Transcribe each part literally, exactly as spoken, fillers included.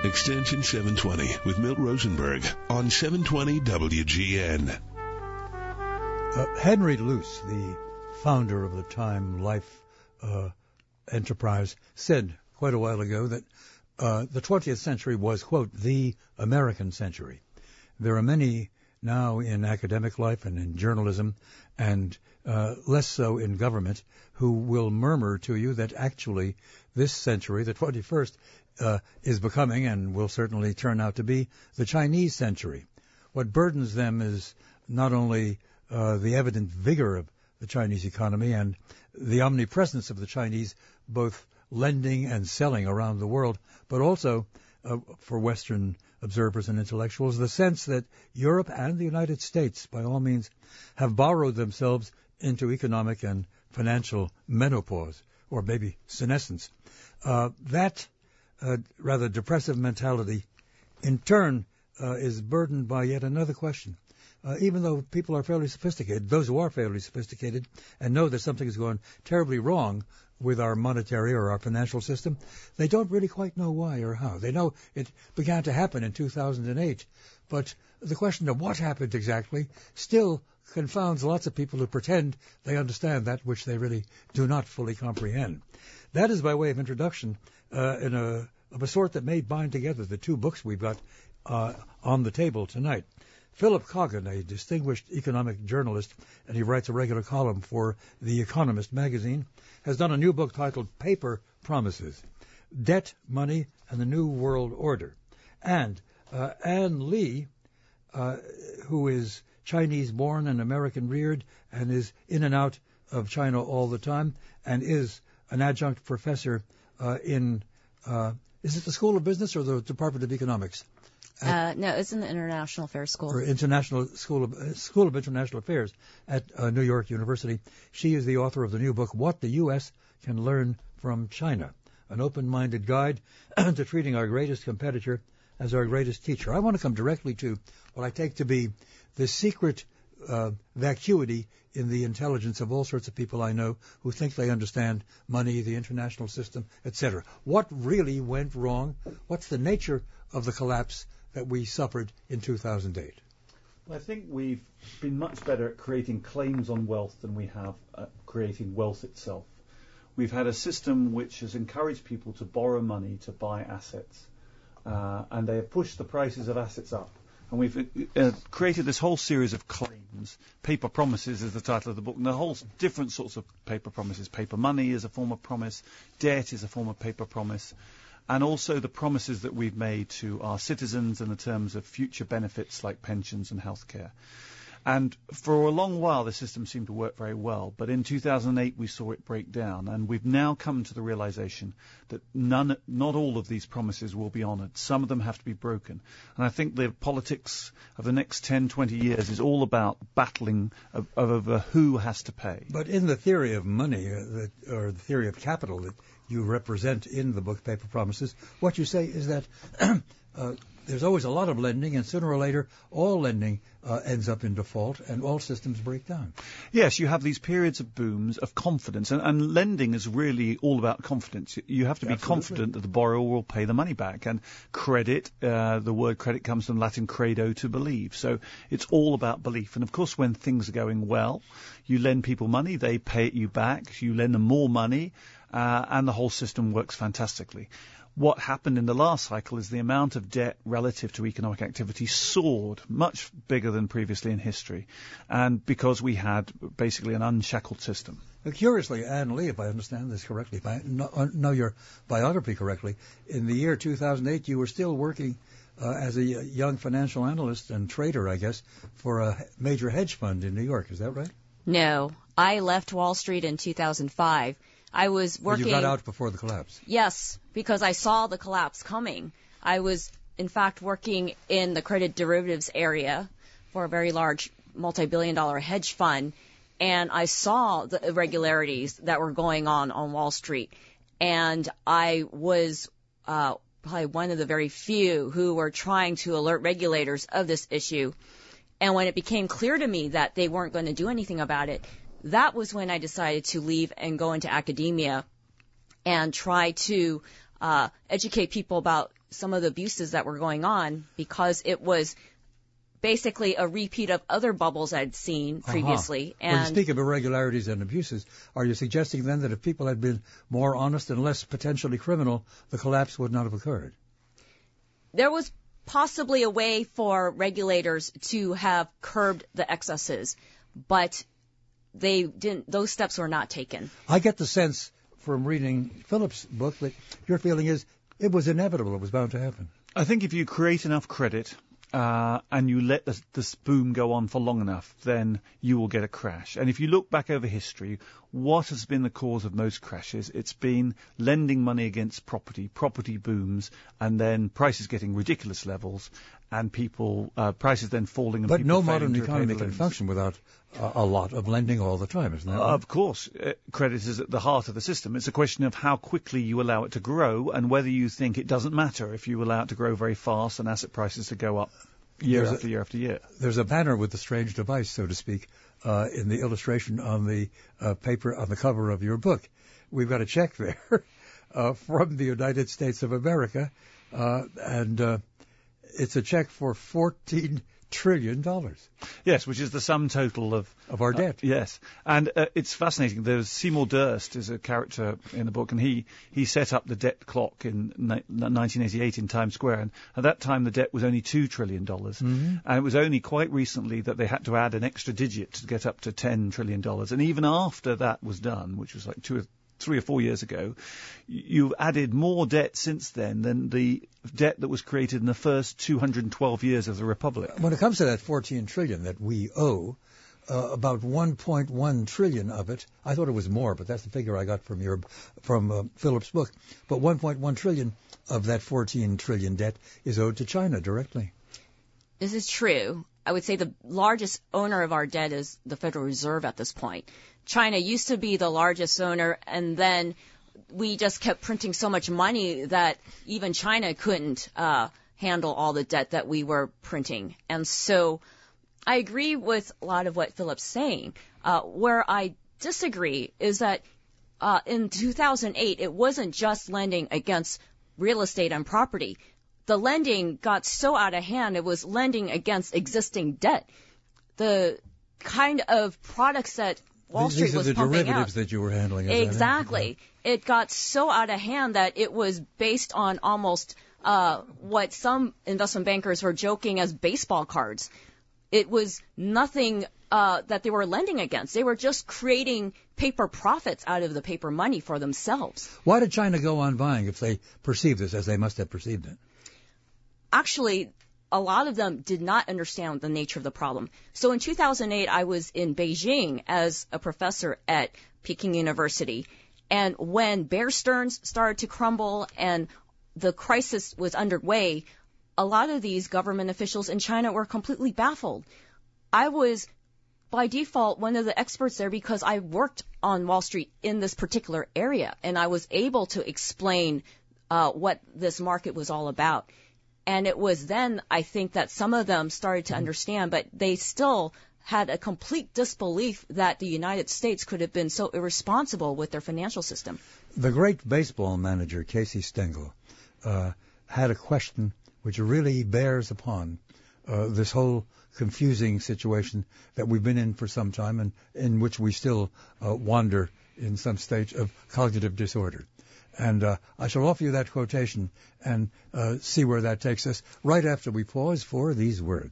Extension seven twenty with Milt Rosenberg on seven twenty W G N. Uh, Henry Luce, the founder of the Time Life uh, enterprise, said quite a while ago that uh, the twentieth century was, quote, the American century. There are many now in academic life and in journalism and uh, less so in government who will murmur to you that actually this century, the twenty-first, uh, is becoming and will certainly turn out to be the Chinese century. What burdens them is not only uh, the evident vigor of the Chinese economy and the omnipresence of the Chinese, both lending and selling around the world, but also, uh, for Western observers and intellectuals, the sense that Europe and the United States, by all means, have borrowed themselves into economic and financial menopause, or maybe senescence. Uh, that uh, rather depressive mentality, in turn, uh, is burdened by yet another question. Uh, even though people are fairly sophisticated, those who are fairly sophisticated and know that something is going terribly wrong with our monetary or our financial system, they don't really quite know why or how. They know it began to happen in two thousand eight, but the question of what happened exactly still confounds lots of people who pretend they understand that which they really do not fully comprehend. That is by way of introduction uh, in a, of a sort that may bind together the two books we've got uh, on the table tonight. Philip Coggan, a distinguished economic journalist, and he writes a regular column for The Economist magazine, has done a new book titled Paper Promises, Debt, Money, and the New World Order. And uh, Ann Lee, uh, who is Chinese-born and American-reared and is in and out of China all the time and is an adjunct professor uh, in, uh, is it the School of Business or the Department of Economics? Uh, no, it's in the International Affairs School. Or International School of uh, School of International Affairs at uh, New York University. She is the author of the new book, What the U S Can Learn from China, an open-minded guide to treating our greatest competitor as our greatest teacher. I want to come directly to what I take to be the secret uh, vacuity in the intelligence of all sorts of people I know who think they understand money, the international system, et cetera. What really went wrong? What's the nature of the collapse that we suffered in two thousand eight? Well, I think we've been much better at creating claims on wealth than we have at creating wealth itself. We've had a system which has encouraged people to borrow money to buy assets, uh, and they have pushed the prices of assets up. And we've uh, created this whole series of claims. Paper promises is the title of the book, and there are whole different sorts of paper promises. Paper money is a form of promise. Debt is a form of paper promise. And also the promises that we've made to our citizens in the terms of future benefits like pensions and healthcare. And for a long while, the system seemed to work very well. But in two thousand eight, we saw it break down. And we've now come to the realization that none, not all of these promises will be honored. Some of them have to be broken. And I think the politics of the next ten, twenty years is all about battling of, of, over who has to pay. But in the theory of money, uh, that, or the theory of capital that you represent in the book Paper Promises, what you say is that uh, there's always a lot of lending, and sooner or later all lending uh, ends up in default and all systems break down. Yes, you have these periods of booms of confidence, and, and lending is really all about confidence. You have to be Absolutely. confident that the borrower will pay the money back. And credit, uh, the word credit comes from Latin credo, to believe. So it's all about belief. And of course, when things are going well, you lend people money, they pay it you back, you lend them more money, uh, and the whole system works fantastically. What happened in the last cycle is the amount of debt relative to economic activity soared, much bigger than previously in history, and because we had basically an unshackled system. Uh, curiously, Ann Lee, if I understand this correctly, if I know, uh, know your biography correctly, in the year two thousand eight, you were still working uh, as a young financial analyst and trader, I guess, for a major hedge fund in New York. Is that right? No, I left Wall Street in two thousand five. I was working... But you got out before the collapse. Yes, because I saw the collapse coming. I was, in fact, working in the credit derivatives area for a very large multi-billion dollar hedge fund, and I saw the irregularities that were going on on Wall Street. And I was uh, probably one of the very few who were trying to alert regulators of this issue. And when it became clear to me that they weren't going to do anything about it, that was when I decided to leave and go into academia and try to uh, educate people about some of the abuses that were going on, because it was basically a repeat of other bubbles I'd seen previously. Uh-huh. And when you speak of irregularities and abuses, are you suggesting then that if people had been more honest and less potentially criminal, the collapse would not have occurred? There was possibly a way for regulators to have curbed the excesses, but they didn't. Those steps were not taken. I get the sense from reading Philip's book that your feeling is it was inevitable, it was bound to happen. I think if you create enough credit uh, and you let the, this boom go on for long enough, then you will get a crash. And if you look back over history, what has been the cause of most crashes? It's been lending money against property, property booms, and then prices getting ridiculous levels, and people uh, prices then falling. And but people no modern economy can loans. function without uh, a lot of lending all the time, isn't that right? Uh, of course, uh, credit is at the heart of the system. It's a question of how quickly you allow it to grow, and whether you think it doesn't matter if you allow it to grow very fast and asset prices to go up year There's after a, year after year. There's a banner with the strange device, so to speak, uh, in the illustration on the uh, paper on the cover of your book. We've got a check there uh, from the United States of America, uh, and uh, it's a check for fourteen trillion dollars. Yes, which is the sum total of of our debt. Uh, yes, and uh, it's fascinating. There's Seymour Durst is a character in the book, and he he set up the debt clock in ni- nineteen eighty-eight in Times Square, and at that time the debt was only two trillion dollars, mm-hmm. and it was only quite recently that they had to add an extra digit to get up to ten trillion dollars, and even after that was done, which was like two or three or four years ago, you've added more debt since then than the debt that was created in the first two hundred twelve years of the Republic. When it comes to that fourteen trillion that we owe, uh, about one point one trillion of it, I thought it was more, but that's the figure I got from your from uh, Philip's book, but one point one trillion of that fourteen trillion debt is owed to China directly. This is true. I would say the largest owner of our debt is the Federal Reserve at this point. China used to be the largest owner, and then we just kept printing so much money that even China couldn't uh, handle all the debt that we were printing. And so I agree with a lot of what Philip's saying. Uh, where I disagree is that uh, in two thousand eight, it wasn't just lending against real estate and property. The lending got so out of hand, it was lending against existing debt. The kind of products that Wall These Street are was the pumping derivatives out. that you were handling. Exactly. It got so out of hand that it was based on almost uh, what some investment bankers were joking as baseball cards. It was nothing uh, that they were lending against. They were just creating paper profits out of the paper money for themselves. Why did China go on buying if they perceived this as they must have perceived it? Actually, a lot of them did not understand the nature of the problem. So in two thousand eight, I was in Beijing as a professor at Peking University. And when Bear Stearns started to crumble and the crisis was underway, a lot of these government officials in China were completely baffled. I was, by default, one of the experts there because I worked on Wall Street in this particular area, and I was able to explain uh, what this market was all about. And it was then, I think, that some of them started to understand, but they still had a complete disbelief that the United States could have been so irresponsible with their financial system. The great baseball manager, Casey Stengel, uh, had a question which really bears upon uh, this whole confusing situation that we've been in for some time and in which we still uh, wander in some stage of cognitive disorder. And uh, I shall offer you that quotation and uh, see where that takes us right after we pause for these words.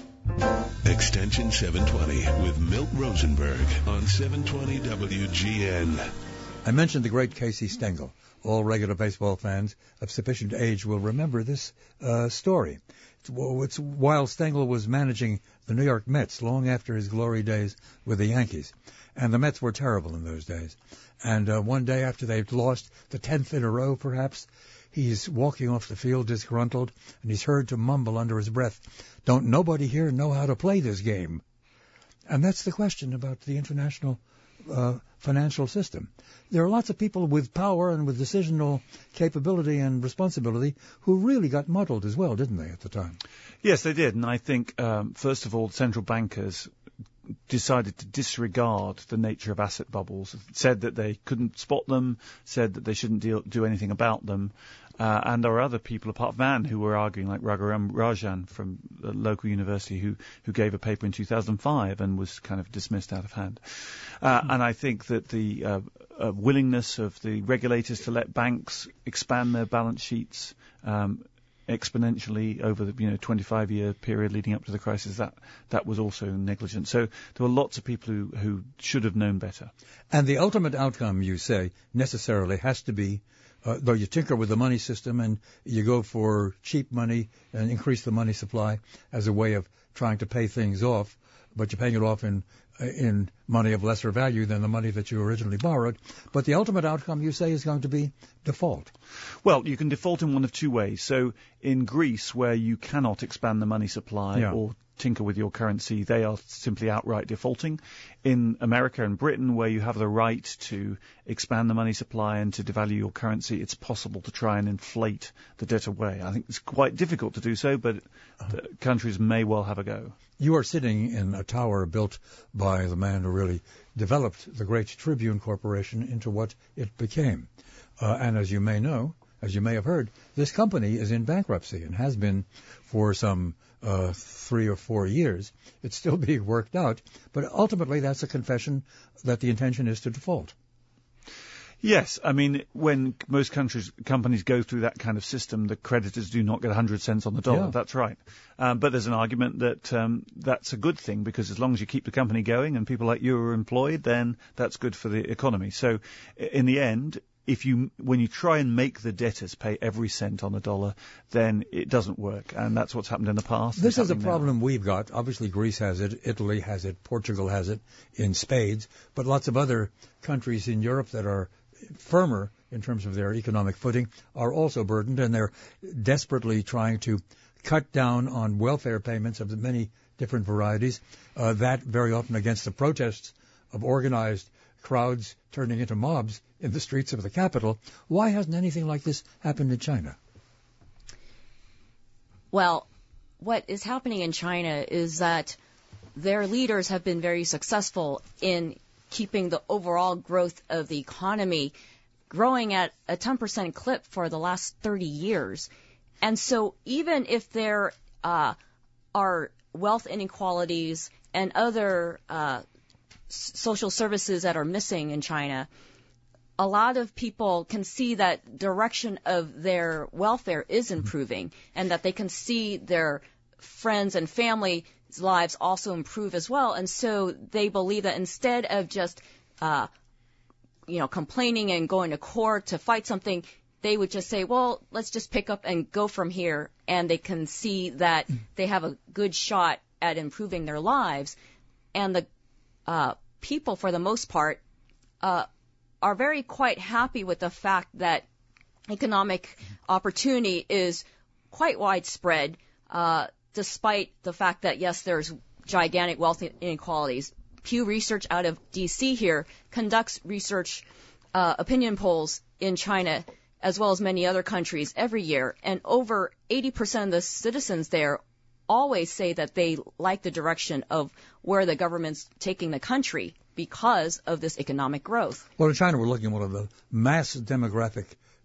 Extension seven twenty with Milt Rosenberg on seven twenty W G N. I mentioned the great Casey Stengel. All regular baseball fans of sufficient age will remember this uh, story. It's, it's while Stengel was managing the New York Mets long after his glory days with the Yankees. And the Mets were terrible in those days. And uh, one day after they'd lost the tenth in a row, perhaps, he's walking off the field disgruntled, and he's heard to mumble under his breath, "Don't nobody here know how to play this game?" And that's the question about the international uh, financial system. There are lots of people with power and with decisional capability and responsibility who really got muddled as well, didn't they, at the time? Yes, they did. And I think, um, first of all, central bankers decided to disregard the nature of asset bubbles, said that they couldn't spot them, said that they shouldn't deal, do anything about them. Uh, and there are other people apart from Anne who were arguing, like Raghuram Rajan from the local university, who, who gave a paper in two thousand five and was kind of dismissed out of hand. Uh, mm-hmm. And I think that the uh, uh, willingness of the regulators to let banks expand their balance sheets um, exponentially over the you know twenty-five year period leading up to the crisis, that that was also negligent. So there were lots of people who, who should have known better. And the ultimate outcome, you say, necessarily has to be, uh, though you tinker with the money system and you go for cheap money and increase the money supply as a way of trying to pay things off, but you're paying it off in in money of lesser value than the money that you originally borrowed. But the ultimate outcome, you say, is going to be default. Well, you can default in one of two ways. So in Greece, where you cannot expand the money supply yeah. or tinker with your currency, they are simply outright defaulting. In America and Britain, where you have the right to expand the money supply and to devalue your currency, it's possible to try and inflate the debt away. I think it's quite difficult to do so, but uh-huh. countries may well have a go. You are sitting in a tower built by the man who really developed the great Tribune Corporation into what it became. Uh, and as you may know, as you may have heard, this company is in bankruptcy and has been for some uh, three or four years. It's still being worked out, but ultimately that's a confession that the intention is to default. Yes, I mean, when most countries, companies go through that kind of system, the creditors do not get one hundred cents on the dollar. Yeah. That's right. Um, but there's an argument that um, that's a good thing, because as long as you keep the company going and people like you are employed, then that's good for the economy. So in the end, if you, when you try and make the debtors pay every cent on the dollar, then it doesn't work. And that's what's happened in the past. This is a problem now. We've got. Obviously, Greece has it, Italy has it, Portugal has it in spades, but lots of other countries in Europe that are firmer in terms of their economic footing are also burdened, and they're desperately trying to cut down on welfare payments of the many different varieties, uh, that very often against the protests of organized crowds turning into mobs in the streets of the capital. Why hasn't anything like this happened in China? Well, what is happening in China is that their leaders have been very successful in keeping the overall growth of the economy growing at a ten percent clip for the last thirty years. And so even if there uh, are wealth inequalities and other uh, social services that are missing in China, a lot of people can see that direction of their welfare is improving, and that they can see their friends and family lives also improve as well. And so they believe that instead of just, uh, you know, complaining and going to court to fight something, they would just say, well, let's just pick up and go from here. And they can see that they have a good shot at improving their lives. And the uh, people, for the most part, uh, are very quite happy with the fact that economic opportunity is quite widespread, uh, despite the fact that, yes, there's gigantic wealth inequalities. Pew Research out of D C here conducts research uh, opinion polls in China, as well as many other countries, every year. And over eighty percent of the citizens there always say that they like the direction of where the government's taking the country because of this economic growth. Well, in China, we're looking at one of the mass demographic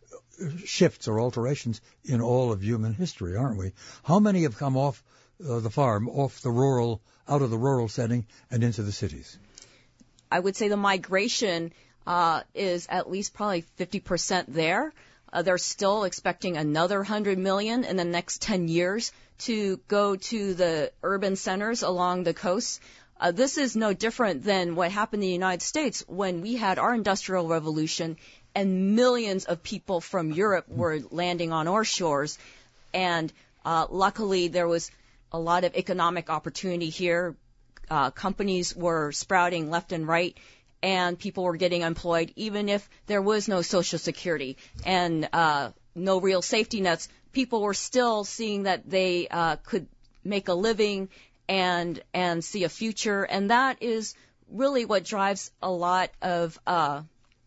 shifts or alterations in all of human history, aren't we? How many have come off uh, the farm, off the rural, out of the rural setting and into the cities? I would say the migration uh, is at least probably fifty percent there. Uh, they're still expecting another one hundred million in the next ten years to go to the urban centers along the coast. Uh, this is no different than what happened in the United States when we had our Industrial Revolution and millions of people from Europe were landing on our shores. And uh, luckily, there was a lot of economic opportunity here. Uh, companies were sprouting left and right, and people were getting employed, even if there was no Social Security and uh, no real safety nets. People were still seeing that they uh, could make a living and and see a future, and that is really what drives a lot of uh,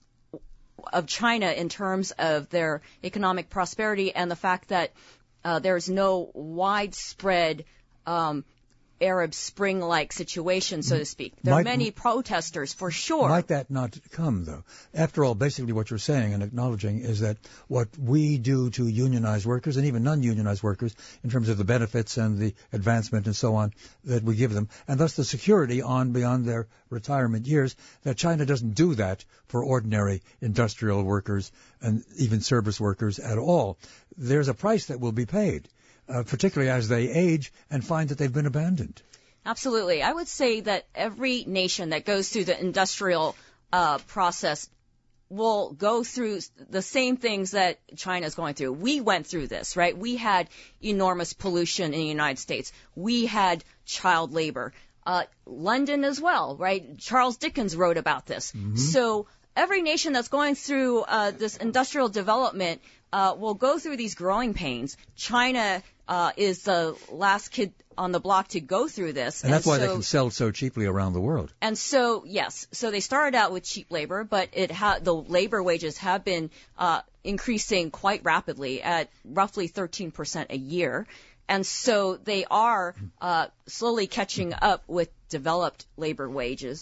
of China in terms of their economic prosperity and the fact that uh, there's no widespread um, Arab Spring-like situation, so to speak. There Might, are many protesters, for sure. Might that not come, though? After all, basically what you're saying and acknowledging is that what we do to unionized workers and even non-unionized workers in terms of the benefits and the advancement and so on that we give them, and thus the security on beyond their retirement years, that China doesn't do that for ordinary industrial workers and even service workers at all. There's a price that will be paid. Uh, particularly as they age and find that they've been abandoned. Absolutely. I would say that every nation that goes through the industrial uh, process will go through the same things that China is going through. We went through this, right? We had enormous pollution in the United States. We had child labor. Uh, London as well, right? Charles Dickens wrote about this. Mm-hmm. So every nation that's going through uh, this industrial development uh, will go through these growing pains. China uh, is the last kid on the block to go through this. And that's and why so, they can sell so cheaply around the world. And so, yes, so they started out with cheap labor, but it ha- the labor wages have been uh, increasing quite rapidly at roughly thirteen percent a year. And so they are uh, slowly catching up with developed labor wages.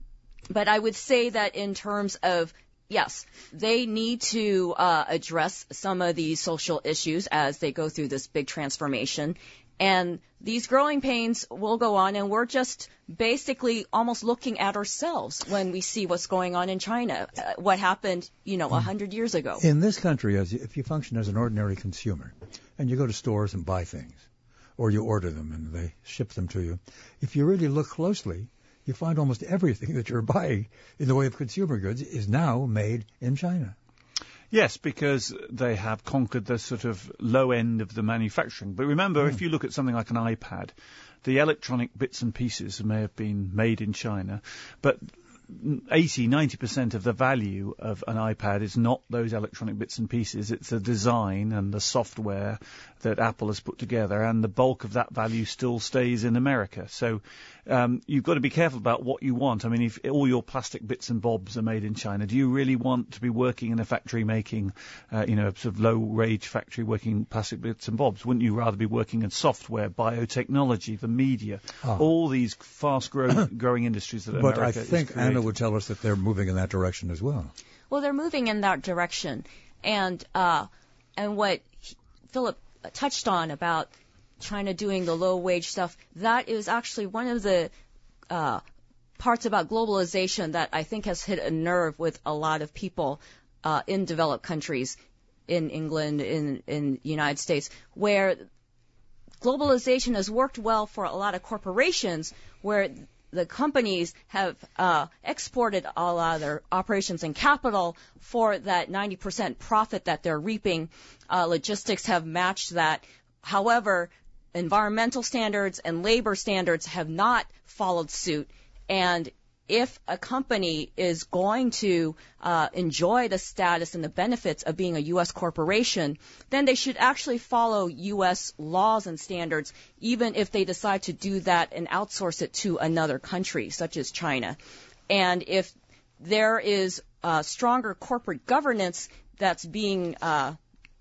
But I would say that in terms of, yes, they need to uh, address some of these social issues as they go through this big transformation. And these growing pains will go on, and we're just basically almost looking at ourselves when we see what's going on in China, uh, what happened, you know, a hundred years ago. In this country, as you, if you function as an ordinary consumer, and you go to stores and buy things, or you order them and they ship them to you, if you really look closely, you find almost everything that you're buying in the way of consumer goods is now made in China. Yes, because they have conquered the sort of low end of the manufacturing. But remember, mm. if you look at something like an iPad, the electronic bits and pieces may have been made in China, but eighty, ninety percent of the value of an iPad is not those electronic bits and pieces. It's the design and the software that Apple has put together, and the bulk of that value still stays in America. So um, you've got to be careful about what you want. I mean, if all your plastic bits and bobs are made in China, do you really want to be working in a factory making, uh, you know, sort of low-wage factory working plastic bits and bobs? Wouldn't you rather be working in software, biotechnology, the media, oh. all these fast-growing industries that but America I is think creating? Anna would tell us that they're moving in that direction as well. Well, they're moving in that direction. And uh, and what Philip touched on about China doing the low-wage stuff, that is actually one of the uh, parts about globalization that I think has hit a nerve with a lot of people uh, in developed countries, in England, in in the United States, where globalization has worked well for a lot of corporations, where the companies have uh, exported a lot of their operations and capital for that ninety percent profit that they're reaping. Uh, logistics have matched that. However, environmental standards and labor standards have not followed suit. And if a company is going to uh, enjoy the status and the benefits of being a U S corporation, then they should actually follow U S laws and standards, even if they decide to do that and outsource it to another country, such as China. And if there is uh, stronger corporate governance that's being uh,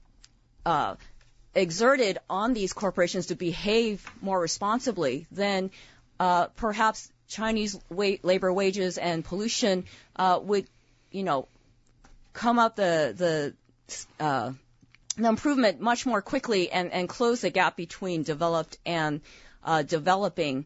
uh, exerted on these corporations to behave more responsibly, then uh, perhaps Chinese wa- labor wages and pollution uh, would, you know, come up the the, uh, the improvement much more quickly and, and close the gap between developed and uh, developing.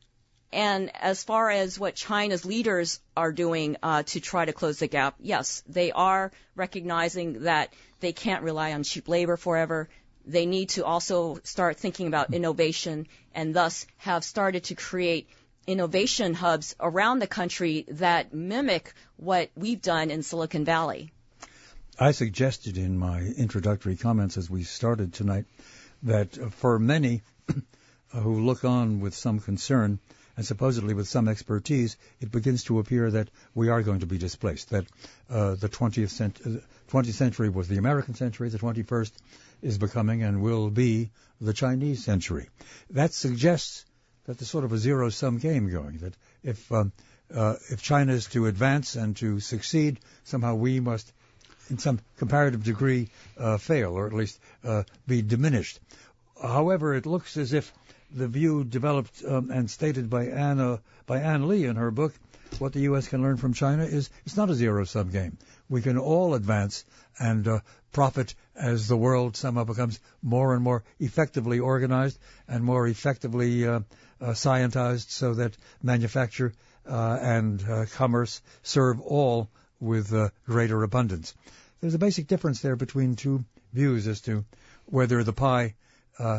And as far as what China's leaders are doing uh, to try to close the gap, yes, they are recognizing that they can't rely on cheap labor forever. They need to also start thinking about innovation, and thus have started to create innovation hubs around the country that mimic what we've done in Silicon Valley. I suggested in my introductory comments as we started tonight that for many who look on with some concern and supposedly with some expertise, it begins to appear that we are going to be displaced, that uh, the twentieth, cent- uh, twentieth century was the American century, the twenty-first is becoming and will be the Chinese century. That suggests that there's sort of a zero-sum game going, that if um, uh, if China is to advance and to succeed, somehow we must, in some comparative degree, uh, fail, or at least uh, be diminished. However, it looks as if the view developed um, and stated by Anne, uh, by Anne Lee in her book, What the U S Can Learn from China, is it's not a zero-sum game. We can all advance and uh, profit as the world somehow becomes more and more effectively organized and more effectively uh, uh, scientized, so that manufacture uh, and uh, commerce serve all with uh, greater abundance. There's a basic difference there between two views as to whether the pie uh,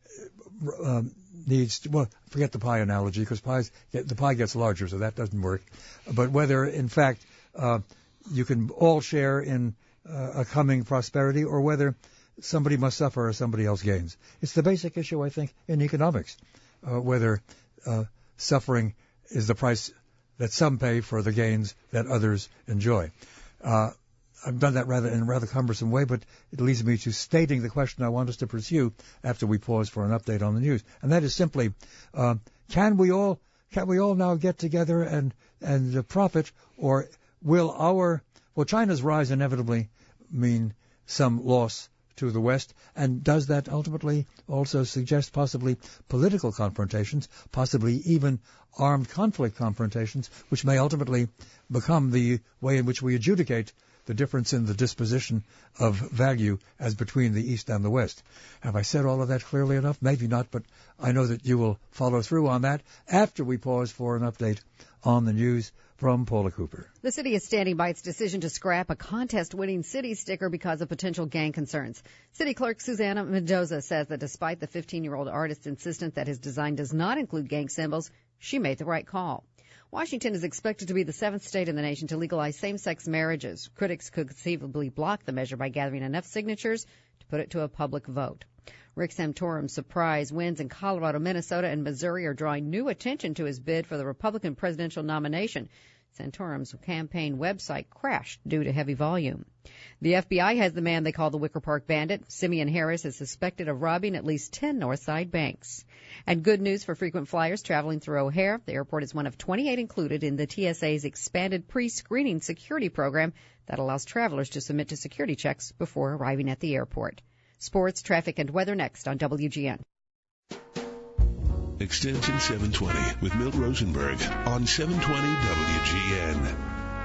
um, needs to, well, forget the pie analogy, because pies get, the pie gets larger, so that doesn't work. But whether, in fact, uh, you can all share in uh, a coming prosperity, or whether somebody must suffer or somebody else gains. It's the basic issue, I think, in economics, uh, whether uh, suffering is the price that some pay for the gains that others enjoy. Uh, I've done that rather in a rather cumbersome way, but it leads me to stating the question I want us to pursue after we pause for an update on the news, and that is simply, uh, can we all can we all now get together and and uh, profit, or will our will China's rise inevitably mean some loss to the West? And does that ultimately also suggest possibly political confrontations, possibly even armed conflict confrontations, which may ultimately become the way in which we adjudicate the difference in the disposition of value as between the East and the West? Have I said all of that clearly enough? Maybe not, but I know that you will follow through on that after we pause for an update on the news from Paula Cooper. The city is standing by its decision to scrap a contest-winning city sticker because of potential gang concerns. City Clerk Susana Mendoza says that despite the fifteen-year-old artist's insistence that his design does not include gang symbols, she made the right call. Washington is expected to be the seventh state in the nation to legalize same-sex marriages. Critics could conceivably block the measure by gathering enough signatures to put it to a public vote. Rick Santorum's surprise wins in Colorado, Minnesota, and Missouri are drawing new attention to his bid for the Republican presidential nomination. Santorum's campaign website crashed due to heavy volume. The F B I has the man they call the Wicker Park Bandit. Simeon Harris is suspected of robbing at least ten Northside banks. And good news for frequent flyers traveling through O'Hare. The airport is one of twenty-eight included in the T S A's expanded pre-screening security program that allows travelers to submit to security checks before arriving at the airport. Sports, traffic, and weather next on W G N. Extension seven twenty with Milt Rosenberg on seven twenty W G N.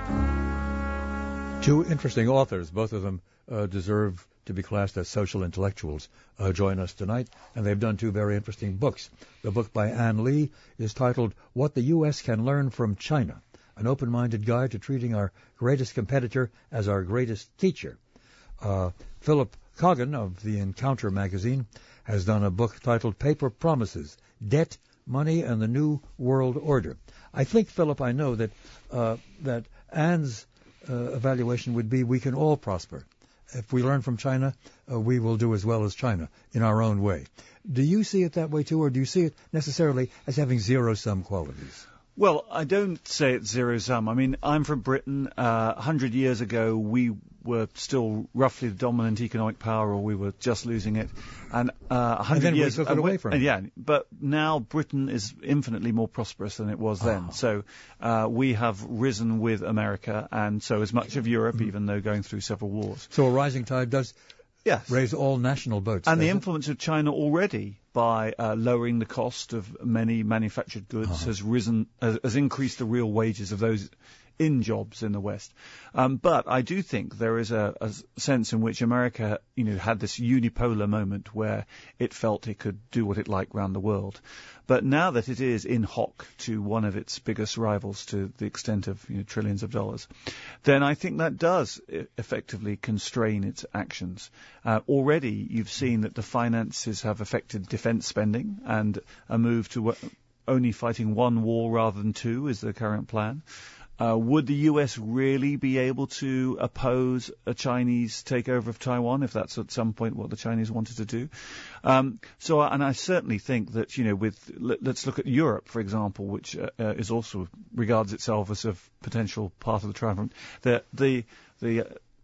Two interesting authors, both of them uh, deserve to be classed as social intellectuals, uh, join us tonight, and they've done two very interesting books. The book by Anne Lee is titled What the U S Can Learn from China, an open-minded guide to treating our greatest competitor as our greatest teacher. Uh, Philip Coggan of the Encounter magazine has done a book titled Paper Promises, Debt, Money, and the New World Order. I think, Philip, I know that uh, that Anne's uh, evaluation would be we can all prosper. If we learn from China, uh, we will do as well as China in our own way. Do you see it that way, too, or do you see it necessarily as having zero-sum qualities? Well, I don't say it's zero-sum. I mean, I'm from Britain. Uh, one hundred years ago, we were still roughly the dominant economic power, or we were just losing it. And uh, one hundred and then years we took it away from it. Yeah, but now Britain is infinitely more prosperous than it was then. Oh. So uh, we have risen with America, and so is much of Europe, mm-hmm. even though going through several wars. So a rising tide does yes. raise all national boats. And the it? influence of China already by uh, lowering the cost of many manufactured goods uh-huh. has risen, has, has increased the real wages of those in jobs in the West. Um, but I do think there is a, a sense in which America, you know, had this unipolar moment where it felt it could do what it liked around the world. But now that it is in hock to one of its biggest rivals to the extent of, you know, trillions of dollars, then I think that does effectively constrain its actions. Uh, already you've seen that the finances have affected defense spending, and a move to only fighting one war rather than two is the current plan. Uh, would the U S really be able to oppose a Chinese takeover of Taiwan if that's at some point what the Chinese wanted to do? Um, so, and I certainly think that, you know, with let, let's look at Europe, for example, which uh, uh, is also regards itself as a potential part of the triumvirate. The the the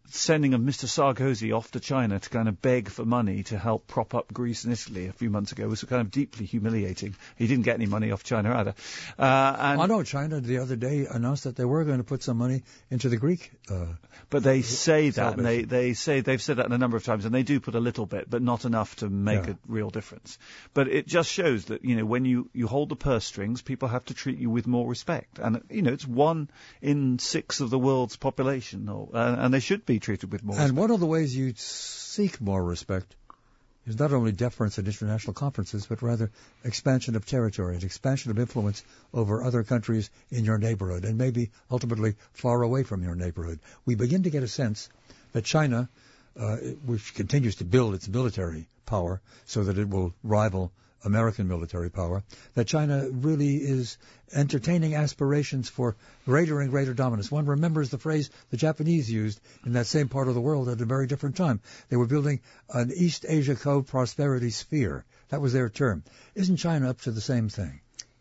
sending of Mister Sarkozy off to China to kind of beg for money to help prop up Greece and Italy a few months ago was kind of deeply humiliating. He didn't get any money off China either. Uh, and I know China the other day announced that they were going to put some money into the Greek. Uh, but they say that, salvation. and they, they say they've said that a number of times, and they do put a little bit, but not enough to make Yeah. a real difference. But it just shows that, you know, when you, you hold the purse strings, people have to treat you with more respect. And, you know, it's one in six of the world's population, or, uh, and they should be treated with more and respect. one of the ways you seek more respect is not only deference at international conferences, but rather expansion of territory and expansion of influence over other countries in your neighborhood, and maybe ultimately far away from your neighborhood. We begin to get a sense that China, uh, which continues to build its military power so that it will rival American military power, that China really is entertaining aspirations for greater and greater dominance. One remembers the phrase the Japanese used in that same part of the world at a very different time. They were building an East Asia co-prosperity sphere. That was their term. Isn't China up to the same thing?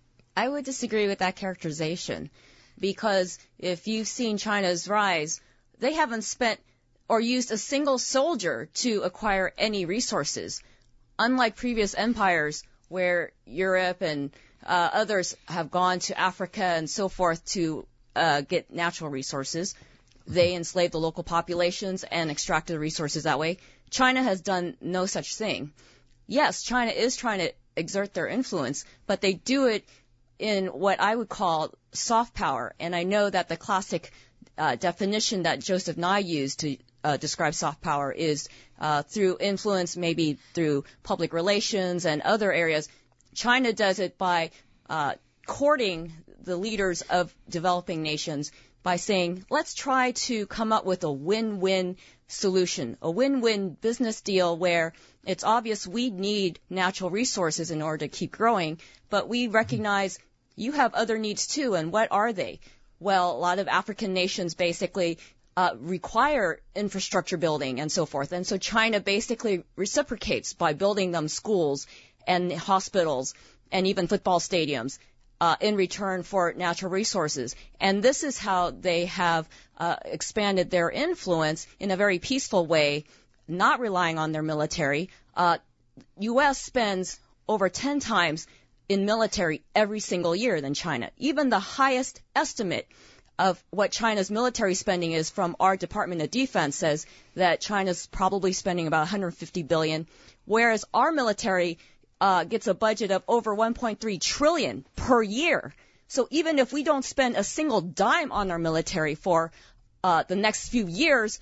I would disagree with that characterization, because if you've seen China's rise, they haven't spent or used a single soldier to acquire any resources. Unlike previous empires where Europe and uh, others have gone to Africa and so forth to uh, get natural resources, they enslaved the local populations and extracted the resources that way. China has done no such thing. Yes, China is trying to exert their influence, but they do it in what I would call soft power. And I know that the classic uh, definition that Joseph Nye used to uh, describe soft power is uh, through influence, maybe through public relations and other areas. China does it by uh, courting the leaders of developing nations by saying, let's try to come up with a win-win solution, a win-win business deal where it's obvious we need natural resources in order to keep growing, but we recognize you have other needs too, and what are they? Well, a lot of African nations basically uh, require infrastructure building and so forth, and so China basically reciprocates by building them schools and hospitals and even football stadiums uh, in return for natural resources. And this is how they have uh, expanded their influence in a very peaceful way, not relying on their military. Uh, U S spends over ten times in military every single year than China. Even the highest estimate of what China's military spending is from our Department of Defense says that China's probably spending about one hundred fifty billion dollars, whereas our military uh, gets a budget of over one point three trillion dollars per year. So even if we don't spend a single dime on our military for uh, the next few years,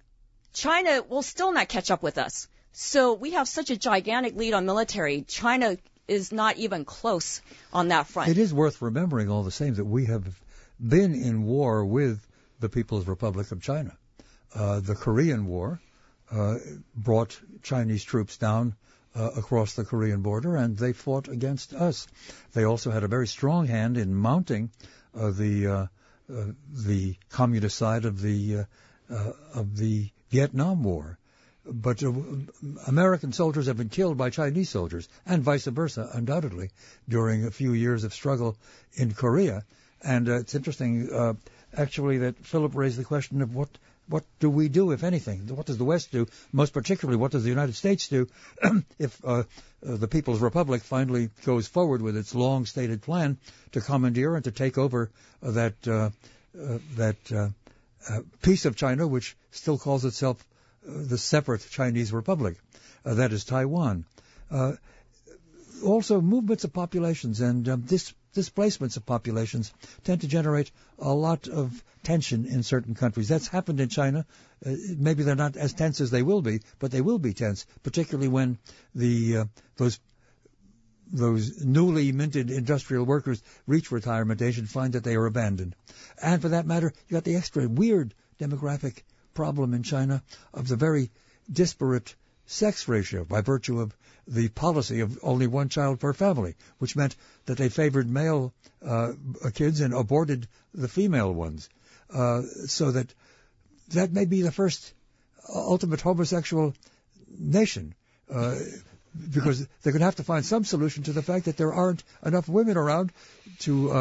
China will still not catch up with us. So we have such a gigantic lead on military. China is not even close on that front. It is worth remembering all the same that we have been in war with the People's Republic of China. Uh, the Korean War uh, brought Chinese troops down uh, across the Korean border, and they fought against us. They also had a very strong hand in mounting uh, the uh, uh, the communist side of the uh, uh, of the Vietnam War. But uh, American soldiers have been killed by Chinese soldiers, and vice versa, undoubtedly, during a few years of struggle in Korea. And uh, it's interesting, uh, actually, that Philip raised the question of what what do we do, if anything? What does the West do? Most particularly, what does the United States do if uh, uh, the People's Republic finally goes forward with its long-stated plan to commandeer and to take over uh, that uh, uh, that uh, uh, piece of China, which still calls itself the separate Chinese Republic, uh, that is Taiwan. Uh, also, movements of populations and um, dis- displacements of populations tend to generate a lot of tension in certain countries. That's happened in China. Uh, maybe they're not as tense as they will be, but they will be tense, particularly when the uh, those those newly minted industrial workers reach retirement age and find that they are abandoned. And for that matter, you got the extra weird demographic problem in China of the very disparate sex ratio by virtue of the policy of only one child per family, which meant that they favored male uh, kids and aborted the female ones. Uh, so that that may be the first ultimate homosexual nation, uh, because they're going to have to find some solution to the fact that there aren't enough women around to uh,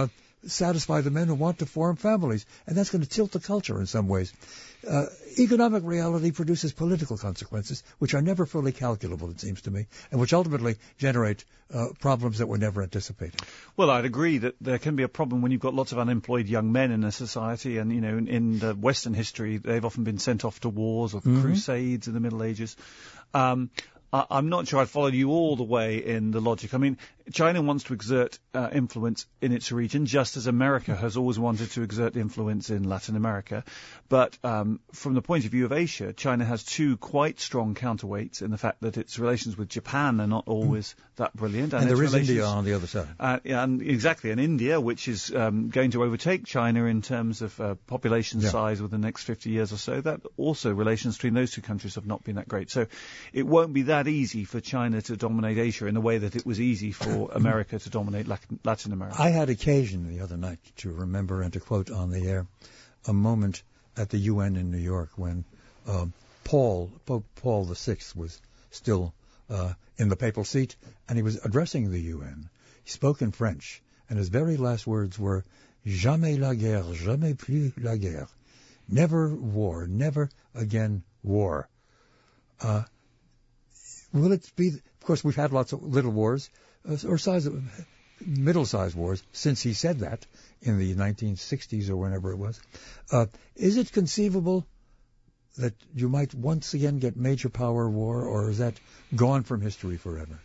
satisfy the men who want to form families, and that's going to tilt the culture in some ways. Uh, economic reality produces political consequences, which are never fully calculable, it seems to me, and which ultimately generate uh, problems that were never anticipated. Well, I'd agree that there can be a problem when you've got lots of unemployed young men in a society, and, you know, in, in the Western history, they've often been sent off to wars or Mm-hmm. crusades in the Middle Ages. Um, I, I'm not sure I'd follow you all the way in the logic. I mean, China wants to exert uh, influence in its region, just as America has always wanted to exert influence in Latin America. But um, from the point of view of Asia, China has two quite strong counterweights in the fact that its relations with Japan are not always mm. that brilliant. And, and there is India on the other side. Uh, yeah, and exactly, and India, which is um, going to overtake China in terms of uh, population yeah. size within the next fifty years or so. That also, relations between those two countries have not been that great. So it won't be that easy for China to dominate Asia in the way that it was easy for America to dominate Latin America. I had occasion the other night to remember and to quote on the air a moment at the U N in New York when um, Paul, Pope Paul the Sixth was still uh, in the papal seat, and he was addressing the U N. He spoke in French, and his very last words were, "Jamais la guerre, jamais plus la guerre." Never war, never again war. Uh, will it be... Of course, we've had lots of little wars, uh, or size of, middle-sized wars, since he said that in the nineteen sixties or whenever it was. Uh, is it conceivable that you might once again get major power war, or is that gone from history forever?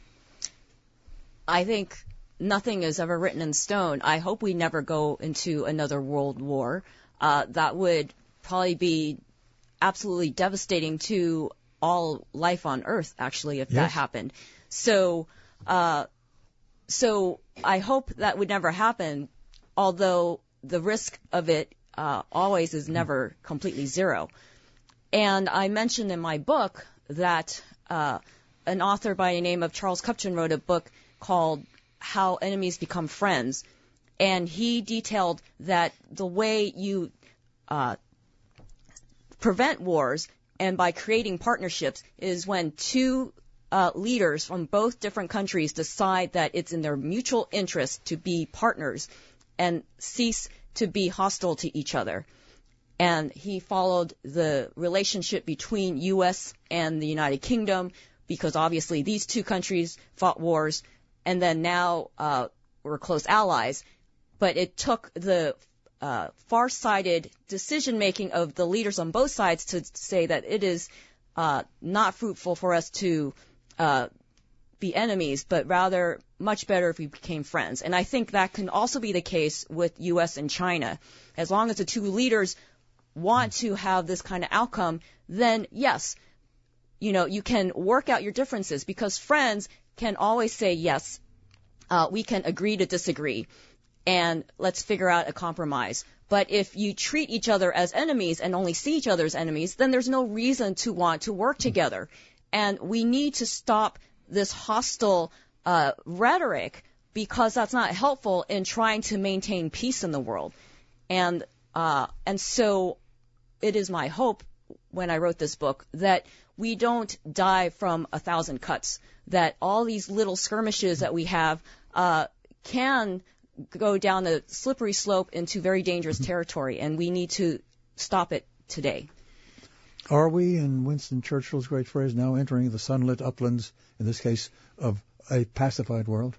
I think nothing is ever written in stone. I hope we never go into another world war. Uh, that would probably be absolutely devastating to all life on Earth, actually, if yes. that happened. So, uh, so I hope that would never happen, although the risk of it uh, always is never completely zero. And I mentioned in my book that uh, an author by the name of Charles Kupchan wrote a book called How Enemies Become Friends, and he detailed that the way you uh, prevent wars and by creating partnerships is when two uh, leaders from both different countries decide that it's in their mutual interest to be partners and cease to be hostile to each other. And he followed the relationship between U S and the United Kingdom, because obviously these two countries fought wars, and then now uh, we're close allies. But it took the uh, far-sighted decision-making of the leaders on both sides to say that it is uh, not fruitful for us to uh, be enemies, but rather much better if we became friends. And I think that can also be the case with U S and China. As long as the two leaders want to have this kind of outcome, then yes, you know, you can work out your differences, because friends can always say, yes, uh, we can agree to disagree, and let's figure out a compromise. But if you treat each other as enemies and only see each other as enemies, then there's no reason to want to work together. And we need to stop this hostile uh, rhetoric, because that's not helpful in trying to maintain peace in the world. And uh, and so it is my hope, when I wrote this book, that we don't die from a thousand cuts, that all these little skirmishes that we have uh, can go down a slippery slope into very dangerous territory, and we need to stop it today. Are we, in Winston Churchill's great phrase, now entering the sunlit uplands, in this case, of a pacified world?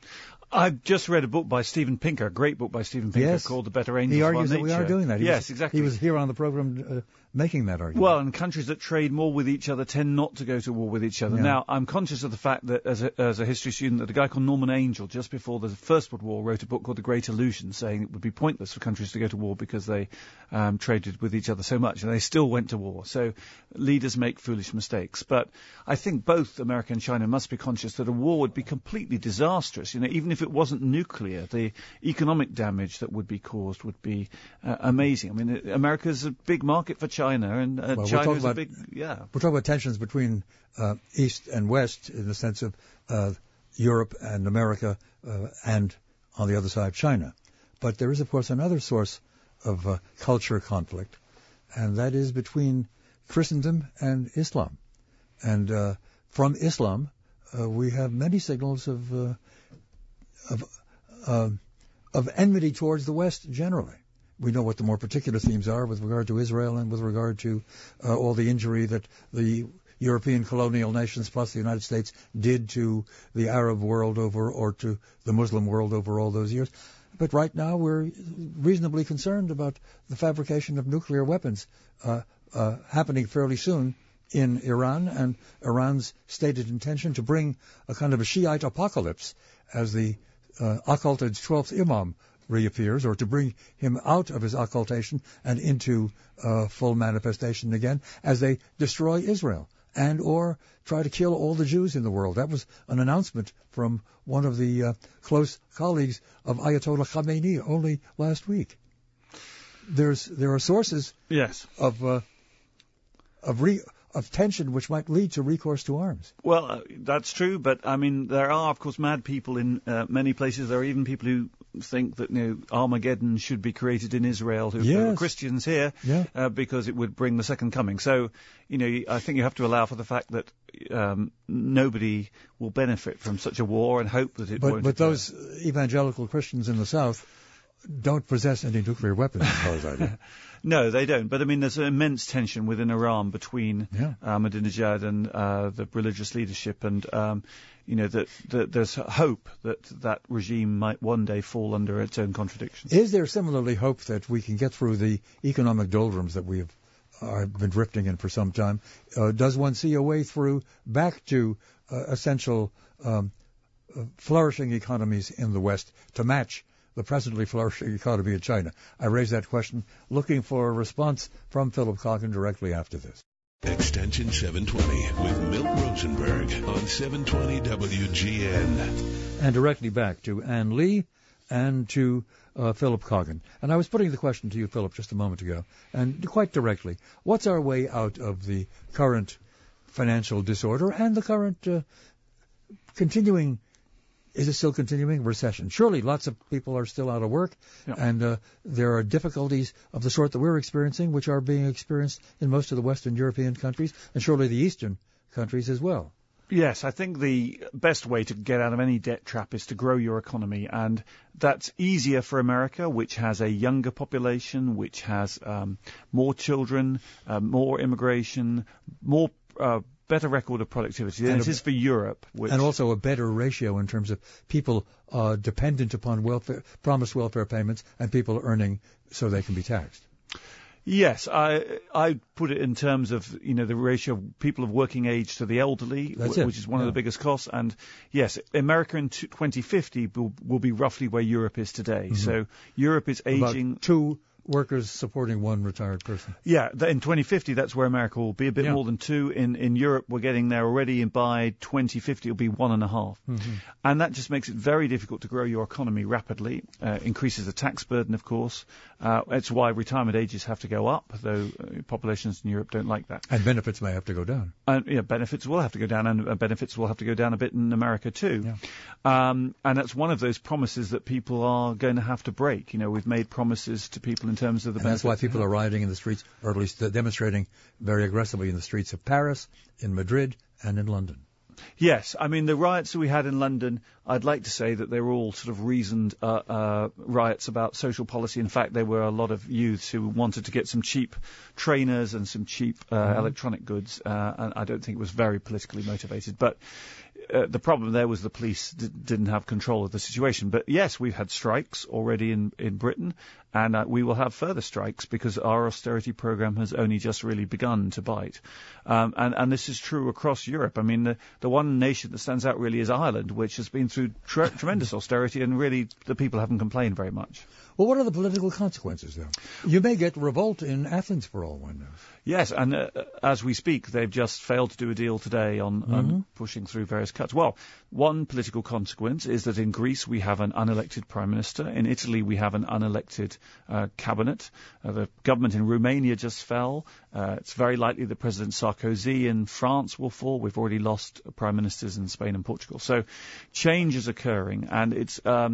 I've just read a book by Steven Pinker, a great book by Steven Pinker, yes. called The Better Angels He of Our argues Nature. that we are doing that. He yes, was, exactly. He was here on the program uh, making that argument. Well, and countries that trade more with each other tend not to go to war with each other. Yeah. Now, I'm conscious of the fact that, as a, as a history student, that a guy called Norman Angell, just before the First World War, wrote a book called The Great Illusion, saying it would be pointless for countries to go to war because they um, traded with each other so much, and they still went to war. So leaders make foolish mistakes. But I think both America and China must be conscious that a war would be completely disastrous. You know, even if it wasn't nuclear, the economic damage that would be caused would be uh, amazing. I mean, America's a big market for China, and uh, well, China's we're a big, yeah. We're talking about tensions between uh, East and West in the sense of uh, Europe and America, uh, and on the other side, China. But there is, of course, another source of uh, culture conflict, and that is between Christendom and Islam. And uh, from Islam, uh, we have many signals of uh, of Uh, of enmity towards the West generally. We know what the more particular themes are with regard to Israel and with regard to uh, all the injury that the European colonial nations plus the United States did to the Arab world over or to the Muslim world over all those years. But right now we're reasonably concerned about the fabrication of nuclear weapons uh, uh, happening fairly soon in Iran, and Iran's stated intention to bring a kind of a Shiite apocalypse as the uh, occulted twelfth Imam reappears, or to bring him out of his occultation and into uh, full manifestation again as they destroy Israel and or try to kill all the Jews in the world. That was an announcement from one of the uh, close colleagues of Ayatollah Khamenei only last week. There's there are sources yes. of uh, of re. of tension which might lead to recourse to arms. Well, uh, that's true, but I mean, there are, of course, mad people in uh, many places. There are even people who think that, you know, Armageddon should be created in Israel, who yes. are Christians here, yeah. uh, because it would bring the second coming. So, you know, I think you have to allow for the fact that um, nobody will benefit from such a war and hope that it but, won't. But occur. those evangelical Christians in the South don't possess any nuclear weapons, as far as I know. No, they don't. But I mean, there's an immense tension within Iran between yeah. Ahmadinejad and uh, the religious leadership, and um, you know that, that there's hope that that regime might one day fall under its own contradictions. Is there similarly hope that we can get through the economic doldrums that we have uh, been drifting in for some time? Uh, does one see a way through back to uh, essential um, uh, flourishing economies in the West to match the presently flourishing economy in China? I raise that question, looking for a response from Philip Coggan directly after this. Extension seven twenty with Milt Rosenberg on seven twenty W G N. And directly back to Ann Lee and to uh, Philip Coggan. And I was putting the question to you, Philip, just a moment ago, and quite directly. What's our way out of the current financial disorder and the current uh, continuing Is it still continuing? Recession. Surely lots of people are still out of work, yeah. and uh, there are difficulties of the sort that we're experiencing, which are being experienced in most of the Western European countries, and surely the Eastern countries as well. Yes, I think the best way to get out of any debt trap is to grow your economy, and that's easier for America, which has a younger population, which has um, more children, uh, more immigration, more uh, better record of productivity than and it a, is for Europe. Which and also a better ratio in terms of people uh, dependent upon welfare, promised welfare payments, and people earning so they can be taxed. Yes, I I put it in terms of, you know, the ratio of people of working age to the elderly, w- which is one yeah. of the biggest costs. And yes, America in twenty fifty will, will be roughly where Europe is today. Mm-hmm. So Europe is aging. About two workers supporting one retired person. Yeah, in twenty fifty, that's where America will be, a bit yeah. more than two. In in Europe, we're getting there already, and by twenty fifty, it'll be one and a half. Mm-hmm. And that just makes it very difficult to grow your economy rapidly, uh, increases the tax burden, of course. Uh, it's why retirement ages have to go up, though uh, populations in Europe don't like that. And benefits may have to go down. And yeah, benefits will have to go down, and uh, benefits will have to go down a bit in America too. Yeah. Um, and that's one of those promises that people are going to have to break. You know, we've made promises to people in terms of the and benefits. That's why people are rioting in the streets, or at least demonstrating very aggressively in the streets of Paris, in Madrid, and in London. Yes, I mean, the riots that we had in London, I'd like to say that they were all sort of reasoned uh, uh, riots about social policy. In fact, there were a lot of youths who wanted to get some cheap trainers and some cheap uh, mm-hmm. electronic goods, uh, and I don't think it was very politically motivated. But uh, the problem there was the police d- didn't have control of the situation. But yes, we've had strikes already in, in Britain, and uh, we will have further strikes because our austerity program has only just really begun to bite. Um, and, and this is true across Europe. I mean, the, the one nation that stands out really is Ireland, which has been through tre- tremendous austerity, and really the people haven't complained very much. Well, what are the political consequences, though? You may get revolt in Athens for all one knows. Yes, and uh, as we speak, they've just failed to do a deal today on mm-hmm. um, pushing through various cuts. Well, one political consequence is that in Greece we have an unelected prime minister. In Italy we have an unelected uh, cabinet. Uh, the government in Romania just fell. Uh, it's very likely that President Sarkozy in France will fall. We've already lost prime ministers in Spain and Portugal. So change is occurring, and it's um,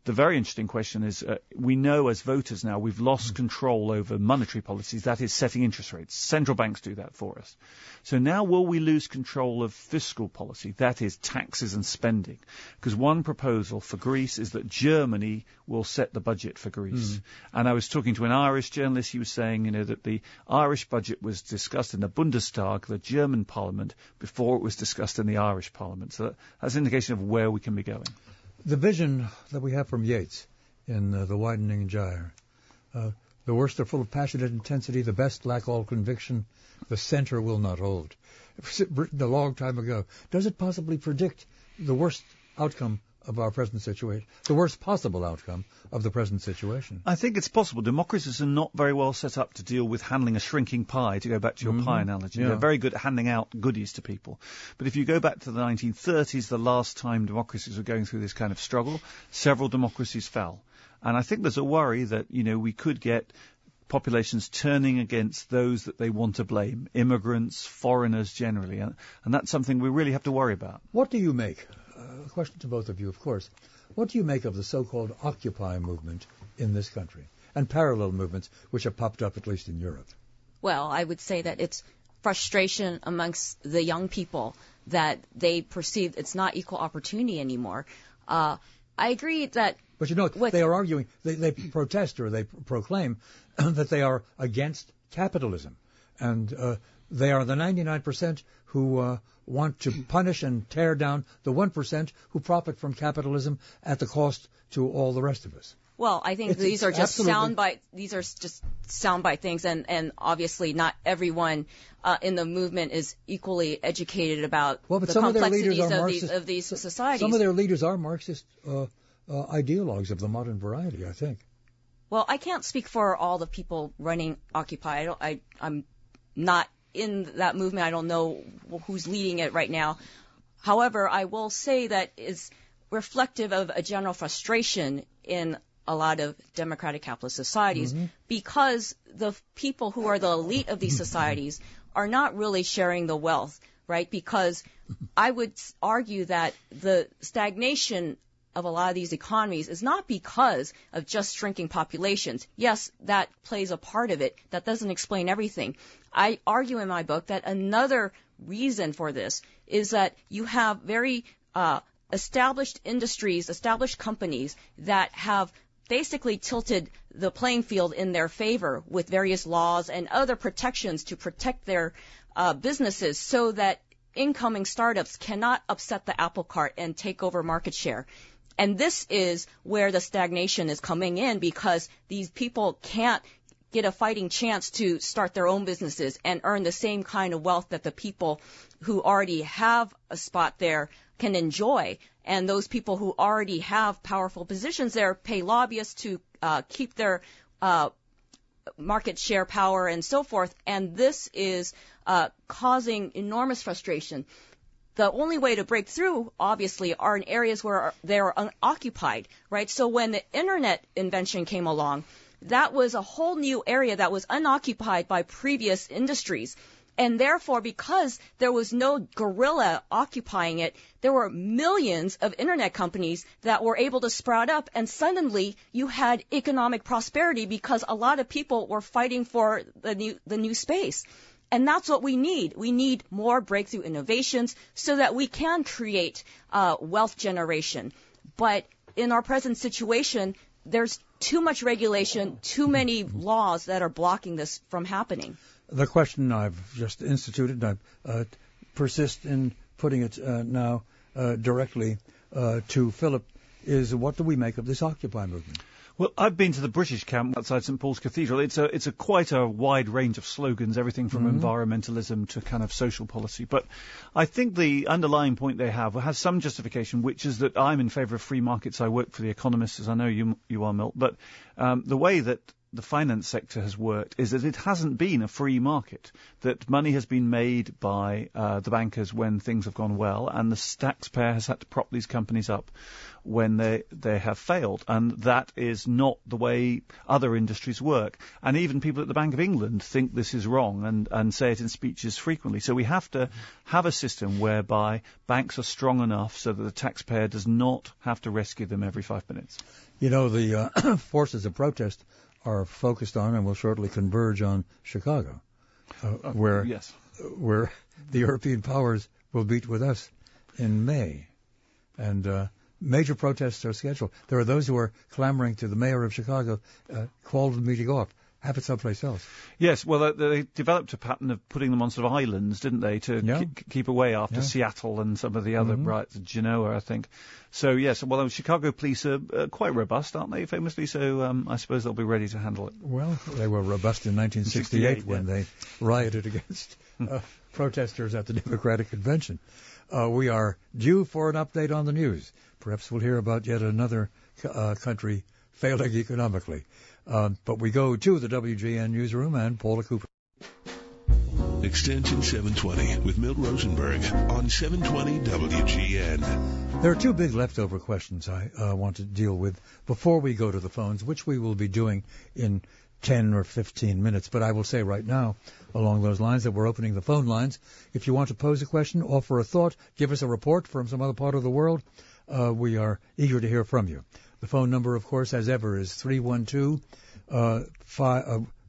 the very interesting question is, uh, we know as voters now we've lost control over monetary policies, that is setting interest rates. Central banks do that for us. So now will we lose control of fiscal policy, that is taxes and spending? Because one proposal for Greece is that Germany will set the budget for Greece. Mm. And I was talking to an Irish journalist, he was saying, you know, that the Irish budget was discussed in the Bundestag, the German parliament, before it was discussed in the Irish parliament. So that, that's an indication of where we can be going. The vision that we have from Yeats in uh, The Widening Gyre, uh, the worst are full of passionate intensity, the best lack all conviction, the center will not hold. Written a long time ago. Does it possibly predict the worst outcome of our present situation, the worst possible outcome of the present situation? I think it's possible. Democracies are not very well set up to deal with handling a shrinking pie, to go back to your mm-hmm. pie analogy. Yeah. They're very good at handing out goodies to people. But if you go back to the nineteen thirties, the last time democracies were going through this kind of struggle, several democracies fell. And I think there's a worry that, you know, we could get populations turning against those that they want to blame, immigrants, foreigners generally. And, and that's something we really have to worry about. What do you make? A question to both of you, of course. What do you make of the so-called Occupy movement in this country and parallel movements which have popped up, at least in Europe? Well, I would say that it's frustration amongst the young people that they perceive it's not equal opportunity anymore. Uh, I agree that... But you know, with, they are arguing, they, they protest or they proclaim that they are against capitalism. And uh, they are the ninety-nine percent who uh, want to punish and tear down the one percent who profit from capitalism at the cost to all the rest of us. Well, I think it's, these it's are just absolutely... soundbite. These are just soundbite things, and, and obviously not everyone uh, in the movement is equally educated about well, but the some complexities of, their leaders are of, Marxist, these, of these societies. Some of their leaders are Marxist uh, uh, ideologues of the modern variety, I think. Well, I can't speak for all the people running Occupy. I don't, I, I'm not in that movement. I don't know who's leading it right now. However, I will say that it's reflective of a general frustration in a lot of democratic capitalist societies mm-hmm. because the people who are the elite of these societies are not really sharing the wealth, right? Because I would argue that the stagnation of a lot of these economies is not because of just shrinking populations. Yes, that plays a part of it. That doesn't explain everything. I argue in my book that another reason for this is that you have very uh, established industries, established companies that have basically tilted the playing field in their favor with various laws and other protections to protect their uh, businesses so that incoming startups cannot upset the apple cart and take over market share. And this is where the stagnation is coming in because these people can't get a fighting chance to start their own businesses and earn the same kind of wealth that the people who already have a spot there can enjoy. And those people who already have powerful positions there pay lobbyists to uh, keep their uh, market share power and so forth. And this is uh, causing enormous frustration. The only way to break through, obviously, are in areas where they're unoccupied, right? So when the Internet invention came along, that was a whole new area that was unoccupied by previous industries. And therefore, because there was no guerrilla occupying it, there were millions of Internet companies that were able to sprout up, and suddenly you had economic prosperity because a lot of people were fighting for the new, the new space. And that's what we need. We need more breakthrough innovations so that we can create uh, wealth generation. But in our present situation, there's too much regulation, too many laws that are blocking this from happening. The question I've just instituted, and I uh, persist in putting it uh, now uh, directly uh, to Philip, is what do we make of this Occupy movement? Well, I've been to the British camp outside Saint Paul's Cathedral. It's a it's a quite a wide range of slogans, everything from mm-hmm. environmentalism to kind of social policy. But I think the underlying point they have has some justification, which is that I'm in favour of free markets. I work for The Economist, as I know you you are, Milt. But um, the way that the finance sector has worked is that it hasn't been a free market, that money has been made by uh, the bankers when things have gone well, and the taxpayer has had to prop these companies up when they they have failed. And that is not the way other industries work. And even people at the Bank of England think this is wrong and, and say it in speeches frequently. So we have to have a system whereby banks are strong enough so that the taxpayer does not have to rescue them every five minutes. You know, the uh, forces of protest are focused on and will shortly converge on Chicago, uh, uh, where yes. where the European powers will meet with us in May. And uh, major protests are scheduled. There are those who are clamoring to the mayor of Chicago, uh, call the meeting off, have it someplace else. Yes, well, they, they developed a pattern of putting them on sort of islands, didn't they, to yeah. keep, keep away after yeah. Seattle and some of the other mm-hmm. riots, Genoa, I think. So, yes, well, Chicago police are uh, quite robust, aren't they, famously? So um, I suppose they'll be ready to handle it. Well, they were robust in nineteen sixty-eight when yeah. they rioted against uh, protesters at the Democratic Convention. Uh, we are due for an update on the news. Perhaps we'll hear about yet another uh, country failing economically. Uh, but we go to the W G N newsroom and Paula Cooper. Extension seven twenty with Milt Rosenberg on seven twenty W G N. There are two big leftover questions I uh, want to deal with before we go to the phones, which we will be doing in ten or fifteen minutes. But I will say right now, along those lines, that we're opening the phone lines. If you want to pose a question, offer a thought, give us a report from some other part of the world, uh, we are eager to hear from you. The phone number, of course, as ever, is three one two, five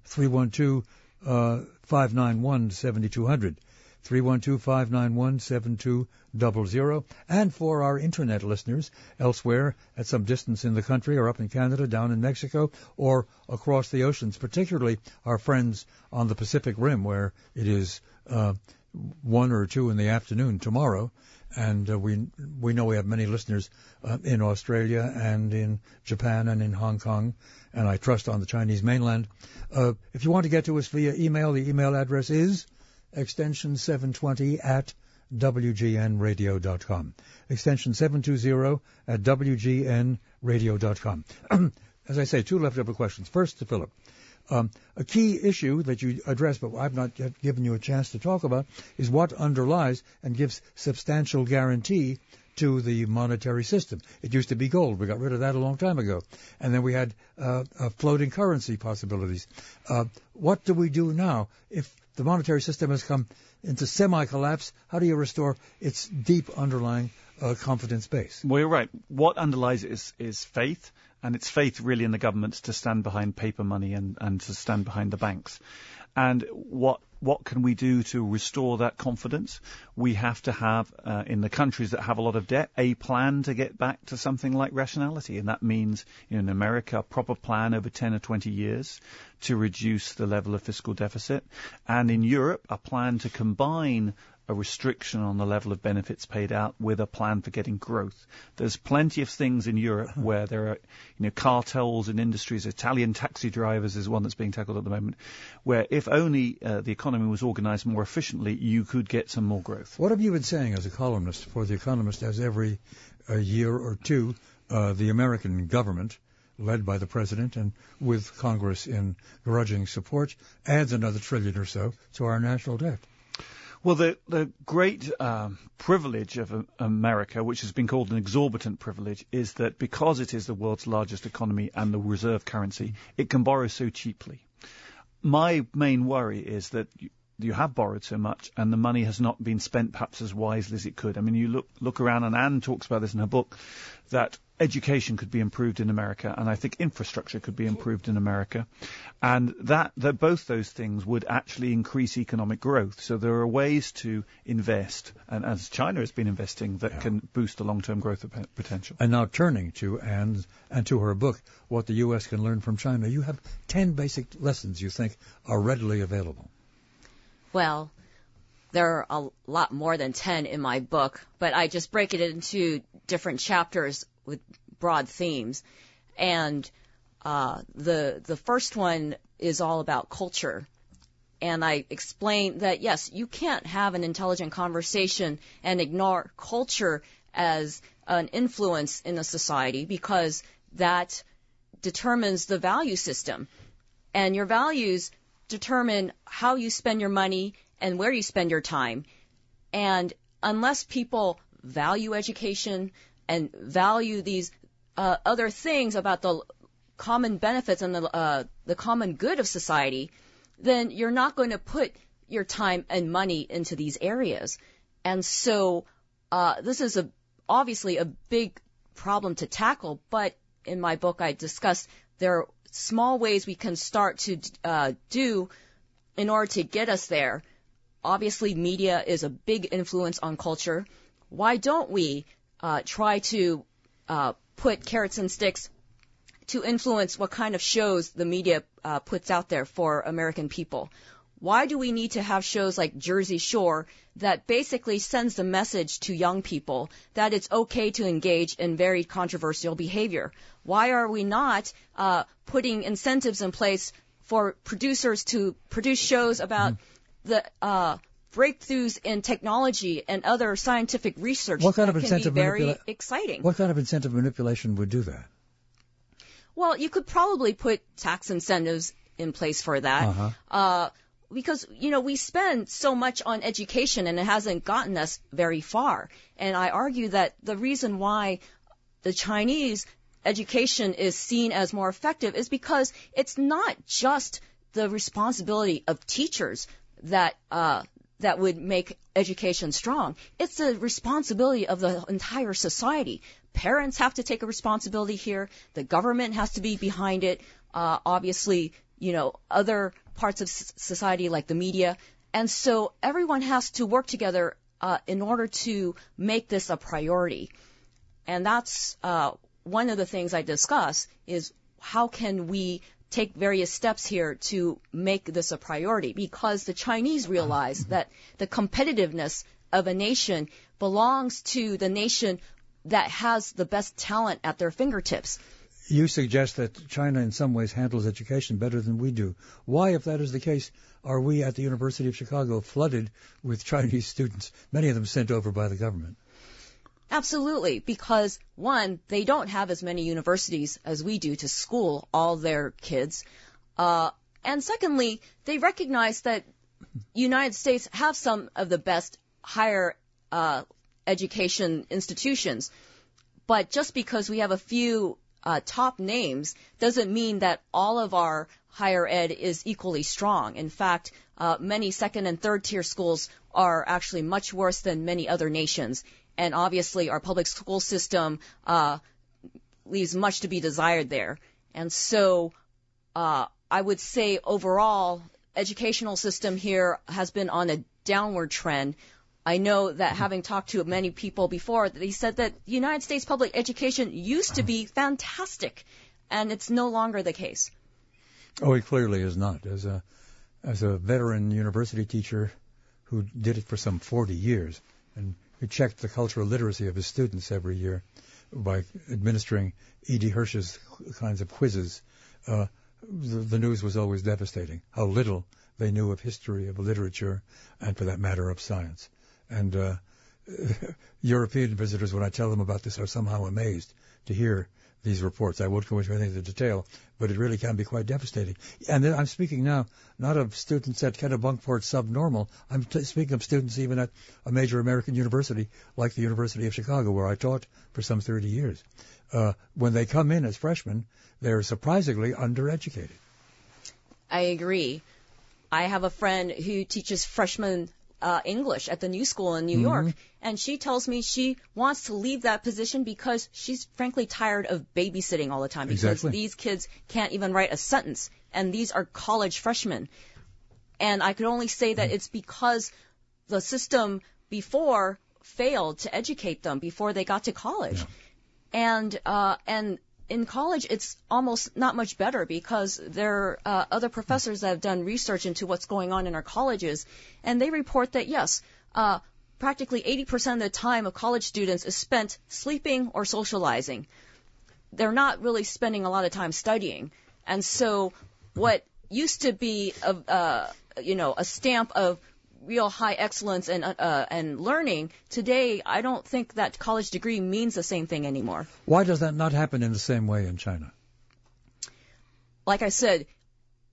nine one, seven two zero zero, three one two, five nine one, seven two zero zero. And for our Internet listeners elsewhere at some distance in the country or up in Canada, down in Mexico, or across the oceans, particularly our friends on the Pacific Rim, where it is uh, one or two in the afternoon tomorrow. And uh, we we know we have many listeners uh, in Australia and in Japan and in Hong Kong, and I trust on the Chinese mainland. Uh, if you want to get to us via email, the email address is extension seven twenty at w g n radio dot com. Extension seven twenty at w g n radio dot com. As I say, two leftover questions. First to Philip. Um, a key issue that you addressed, but I've not yet given you a chance to talk about, is what underlies and gives substantial guarantee to the monetary system. It used to be gold. We got rid of that a long time ago. And then we had uh, uh, floating currency possibilities. Uh, what do we do now? If the monetary system has come into semi-collapse, how do you restore its deep underlying uh, confidence base? Well, you're right. What underlies it is, is faith. And it's faith really in the governments to stand behind paper money and, and to stand behind the banks. And what what can we do to restore that confidence? We have to have, uh, in the countries that have a lot of debt, a plan to get back to something like rationality. And that means, you know, in America, a proper plan over ten or twenty years to reduce the level of fiscal deficit. And in Europe, a plan to combine a restriction on the level of benefits paid out with a plan for getting growth. There's plenty of things in Europe where there are, you know, cartels in industries. Italian taxi drivers is one that's being tackled at the moment, where if only uh, the economy was organized more efficiently, you could get some more growth. What have you been saying as a columnist for The Economist, as every uh, year or two, uh, the American government, led by the president and with Congress in grudging support, adds another trillion or so to our national debt? Well, the, the great um, privilege of uh, America, which has been called an exorbitant privilege, is that because it is the world's largest economy and the reserve currency, it can borrow so cheaply. My main worry is that you, you have borrowed so much and the money has not been spent perhaps as wisely as it could. I mean, you look look around, and Anne talks about this in her book, that education could be improved in America, and I think infrastructure could be improved in America, and that, that both those things would actually increase economic growth. So there are ways to invest, and as China has been investing, that yeah. can boost the long-term growth potential. And now turning to Anne and to her book, What the U S Can Learn from China, you have ten basic lessons you think are readily available. Well, there are a lot more than ten in my book, but I just break it into different chapters with broad themes. And uh, the the first one is all about culture. And I explain that, yes, you can't have an intelligent conversation and ignore culture as an influence in a society, because that determines the value system. And your values determine how you spend your money and where you spend your time. And unless people value education and value these uh, other things about the common benefits and the uh, the common good of society, then you're not going to put your time and money into these areas. And so uh, this is a obviously a big problem to tackle, but in my book I discuss there are small ways we can start to uh, do in order to get us there. Obviously, media is a big influence on culture. Why don't we uh, try to uh, put carrots and sticks to influence what kind of shows the media uh, puts out there for American people? Why do we need to have shows like Jersey Shore that basically sends the message to young people that it's okay to engage in very controversial behavior? Why are we not uh, putting incentives in place for producers to produce shows about mm. the uh, breakthroughs in technology and other scientific research what kind that of can incentive be very manipula- exciting? What kind of incentive manipulation would do that? Well, you could probably put tax incentives in place for that. Uh-huh. Uh, because, you know, we spend so much on education and it hasn't gotten us very far. And I argue that the reason why the Chinese education is seen as more effective is because it's not just the responsibility of teachers that uh, that would make education strong. It's the responsibility of the entire society. Parents have to take a responsibility here. The government has to be behind it. Uh, obviously, you know, other parts of society like the media. And so everyone has to work together uh, in order to make this a priority. And that's uh, one of the things I discuss is how can we take various steps here to make this a priority, because the Chinese realize that the competitiveness of a nation belongs to the nation that has the best talent at their fingertips. You suggest that China in some ways handles education better than we do. Why, if that is the case, are we at the University of Chicago flooded with Chinese students, many of them sent over by the government? Absolutely, because, one, they don't have as many universities as we do to school all their kids. Uh, and secondly, they recognize that United States have some of the best higher uh, education institutions. But just because we have a few uh, top names doesn't mean that all of our higher ed is equally strong. In fact, uh, many second and third tier schools are actually much worse than many other nations. And obviously, our public school system uh, leaves much to be desired there. And so uh, I would say overall, educational system here has been on a downward trend. I know that having talked to many people before, they said that the United States public education used to be fantastic, and it's no longer the case. Oh, it clearly is not. As a, as a veteran university teacher who did it for some forty years, and who checked the cultural literacy of his students every year by administering E D Hirsch's kinds of quizzes, uh, the, the news was always devastating, how little they knew of history, of literature, and for that matter of science. And uh, European visitors, when I tell them about this, are somehow amazed to hear these reports. I won't go into any of the detail, but it really can be quite devastating. And then I'm speaking now not of students at Kennebunkport subnormal. I'm t- speaking of students even at a major American university like the University of Chicago, where I taught for some thirty years. Uh, when they come in as freshmen, they're surprisingly undereducated. I agree. I have a friend who teaches freshman uh, English at the New School in New Mm-hmm. York, and she tells me she wants to leave that position because she's frankly tired of babysitting all the time, because Exactly. these kids can't even write a sentence, and these are college freshmen. And I could only say that it's because the system before failed to educate them before they got to college. Yeah. And uh, and in college, it's almost not much better, because there are uh, other professors that have done research into what's going on in our colleges, and they report that, yes, uh, practically eighty percent of the time of college students is spent sleeping or socializing. They're not really spending a lot of time studying. And so what used to be a, uh, you know, a stamp of real high excellence and uh, and learning, today I don't think that college degree means the same thing anymore. Why does that not happen in the same way in China? Like I said,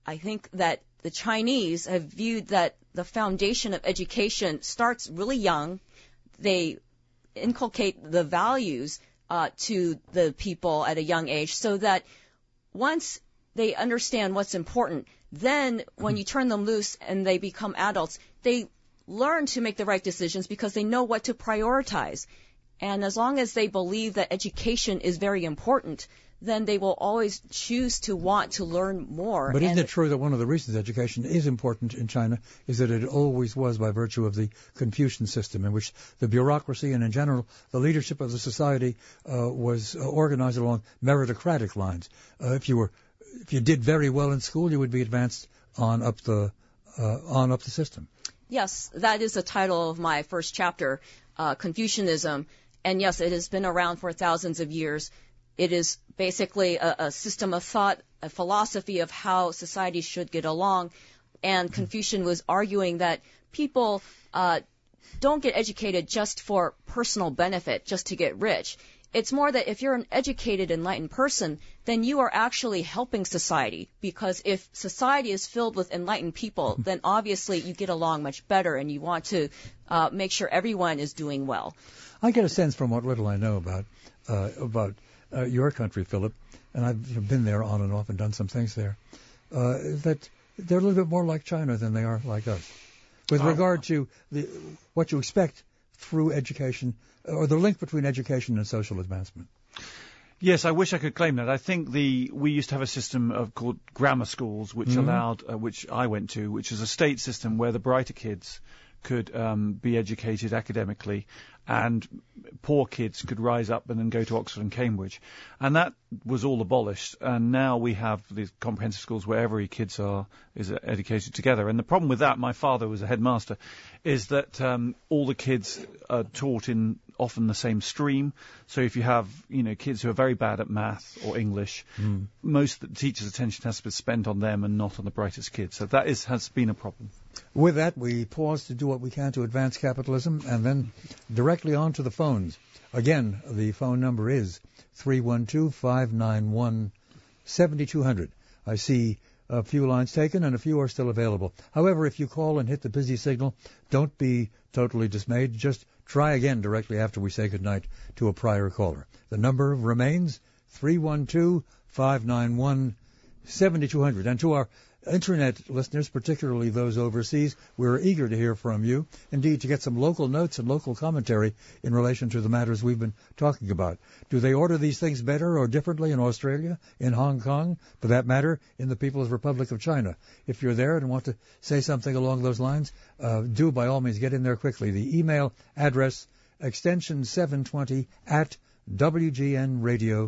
I think that the Chinese have viewed that the foundation of education starts really young. They inculcate the values uh, to the people at a young age so that once they understand what's important, then when you turn them loose and they become adults, they learn to make the right decisions because they know what to prioritize. And as long as they believe that education is very important, then they will always choose to want to learn more. But isn't and it true that one of the reasons education is important in China is that it always was by virtue of the Confucian system, in which the bureaucracy and, in general, the leadership of the society uh, was uh, organized along meritocratic lines. Uh, if you were, if you did very well in school, you would be advanced on up the uh, on up the system. Yes, that is the title of my first chapter, uh, Confucianism. And yes, it has been around for thousands of years. It is basically a, a system of thought, a philosophy of how society should get along. And Confucian was arguing that people uh, don't get educated just for personal benefit, just to get rich. It's more that if you're an educated, enlightened person, then you are actually helping society. Because if society is filled with enlightened people, then obviously you get along much better and you want to uh, make sure everyone is doing well. I get a sense from what little I know about uh, about uh, your country, Philip, and I've been there on and off and done some things there, uh, that they're a little bit more like China than they are like us, with oh. regard to the, what you expect through education, or the link between education and social advancement. Yes, I wish I could claim that. I think the we used to have a system of called grammar schools, which mm-hmm. allowed, uh, which I went to, which is a state system where the brighter kids could um, be educated academically, and poor kids could rise up and then go to Oxford and Cambridge. And that was all abolished, and now we have these comprehensive schools where every kids are is educated together. And the problem with that, my father was a headmaster, is that um, all the kids are taught in often the same stream. So if you have, you know, kids who are very bad at math or English, mm. most of the teacher's attention has to be spent on them and not on the brightest kids. So that is has been a problem. With that, we pause to do what we can to advance capitalism, and then directly on to the phones. Again, the phone number is three one two, five nine one, seven two zero zero. I see a few lines taken and a few are still available. However, if you call and hit the busy signal, don't be totally dismayed. Just try again directly after we say goodnight to a prior caller. The number remains three one two, five nine one, seven two zero zero. And to our Internet listeners, particularly those overseas, we're eager to hear from you, indeed to get some local notes and local commentary in relation to the matters we've been talking about. Do they order these things better or differently in Australia, in Hong Kong, for that matter, in the People's Republic of China? If you're there and want to say something along those lines, uh, do by all means get in there quickly. The email address, extension seven twenty at w g n radio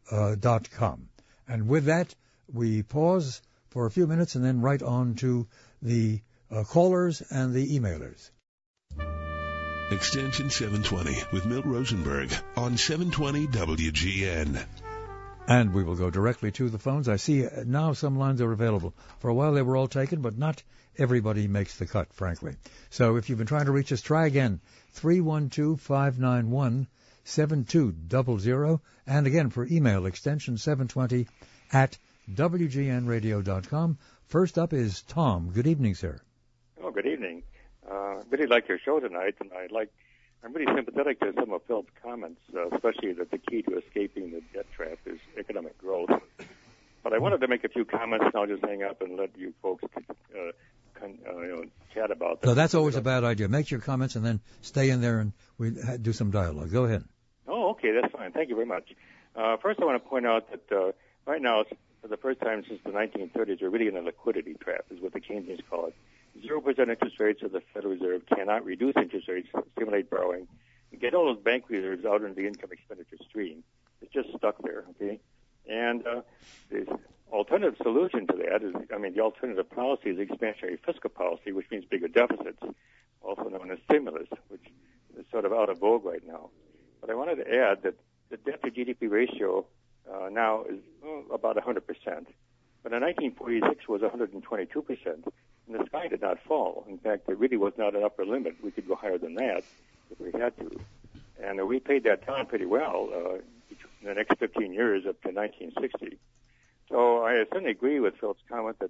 dot com. And with that, we pause for a few minutes and then right on to the uh, callers and the emailers. Extension seven twenty with Milt Rosenberg on seven twenty W G N. And we will go directly to the phones. I see now some lines are available. For a while they were all taken, but not everybody makes the cut, frankly. So if you've been trying to reach us, try again. three one two, five nine one, seven two zero zero. And again, for email, extension seven twenty at w g n radio dot com. First up is Tom. Good evening, sir. Oh, good evening. Uh, really like your show tonight, and I like. I'm really sympathetic to some of Phil's comments, uh, especially that the key to escaping the debt trap is economic growth. But I wanted to make a few comments, and I'll just hang up and let you folks uh, con, uh, you know, chat about them. So that's always a bad idea. Make your comments and then stay in there and we do some dialogue. Go ahead. Oh, okay, that's fine. Thank you very much. Uh, first, I want to point out that uh, right now, for the first time since the nineteen thirties, we're really in a liquidity trap, is what the Keynesians call it. Zero percent interest rates of the Federal Reserve cannot reduce interest rates, stimulate borrowing, and get all those bank reserves out into the income expenditure stream. It's just stuck there, okay? And uh, the alternative solution to that is, I mean, the alternative policy is expansionary fiscal policy, which means bigger deficits, also known as stimulus, which is sort of out of vogue right now. But I wanted to add that the debt to G D P ratio uh, now is oh, about one hundred percent. But in nineteen forty-six was one hundred twenty-two percent, and the sky did not fall. In fact, there really was not an upper limit. We could go higher than that if we had to. And uh, we paid that down pretty well uh, in the next fifteen years up to nineteen sixty. So I certainly agree with Phil's comment that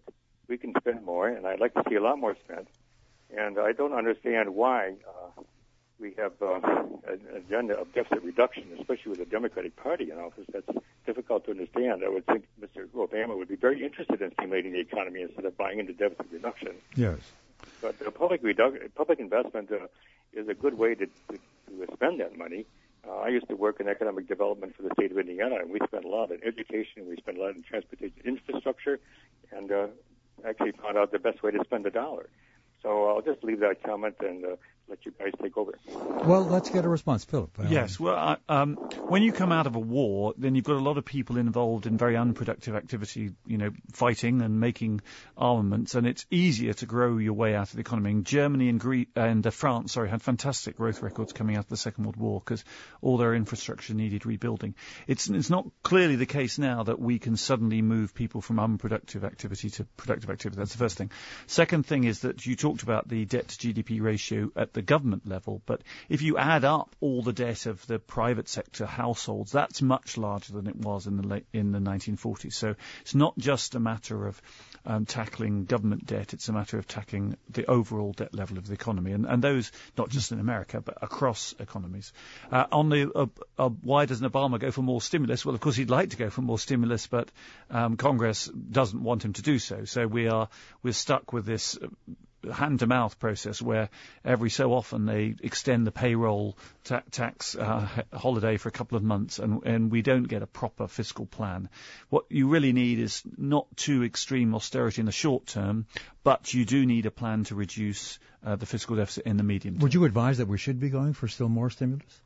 we can spend more, and I'd like to see a lot more spent. And I don't understand why uh, we have uh, an agenda of deficit reduction, especially with the Democratic Party in office. That's difficult to understand. I would think Mister Obama would be very interested in stimulating the economy instead of buying into deficit reduction. Yes. But uh, public redu- public investment uh, is a good way to, to, to spend that money. Uh, I used to work in economic development for the state of Indiana, and we spent a lot in education, we spent a lot in transportation infrastructure, and uh, actually found out the best way to spend a dollar. So I'll just leave that comment and uh, let you guys take over. Well, let's get a response. Philip. Um, Yes. Well, uh, um, when you come out of a war, then you've got a lot of people involved in very unproductive activity, you know, fighting and making armaments, and it's easier to grow your way out of the economy. And Germany and, Gre- and uh, France, sorry, had fantastic growth records coming out of the Second World War because all their infrastructure needed rebuilding. It's, it's not clearly the case now that we can suddenly move people from unproductive activity to productive activity. That's the first thing. Second thing is that you talked about the debt to G D P ratio at the government level, but if you add up all the debt of the private sector households, that's much larger than it was in the late, in the nineteen forties. So it's not just a matter of um, tackling government debt, it's a matter of tackling the overall debt level of the economy, and, and those not just in America but across economies. Uh, on the uh, uh, why doesn't Obama go for more stimulus? Well, of course he'd like to go for more stimulus, but um, Congress doesn't want him to do so. So we are we're stuck with this Uh, hand-to-mouth process where every so often they extend the payroll ta- tax uh, holiday for a couple of months, and, and we don't get a proper fiscal plan. What you really need is not too extreme austerity in the short term, but you do need a plan to reduce uh, the fiscal deficit in the medium term. Would you advise that we should be going for still more stimulus?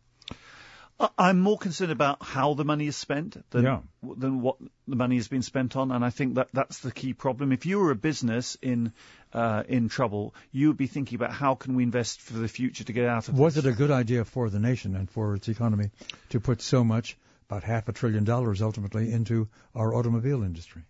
I'm more concerned about how the money is spent than, yeah. than what the money has been spent on, and I think that that's the key problem. If you were a business in uh, in trouble, you would be thinking about how can we invest for the future to get out of Was this. it a good idea for the nation and for its economy to put so much, about half a trillion dollars ultimately, into our automobile industry?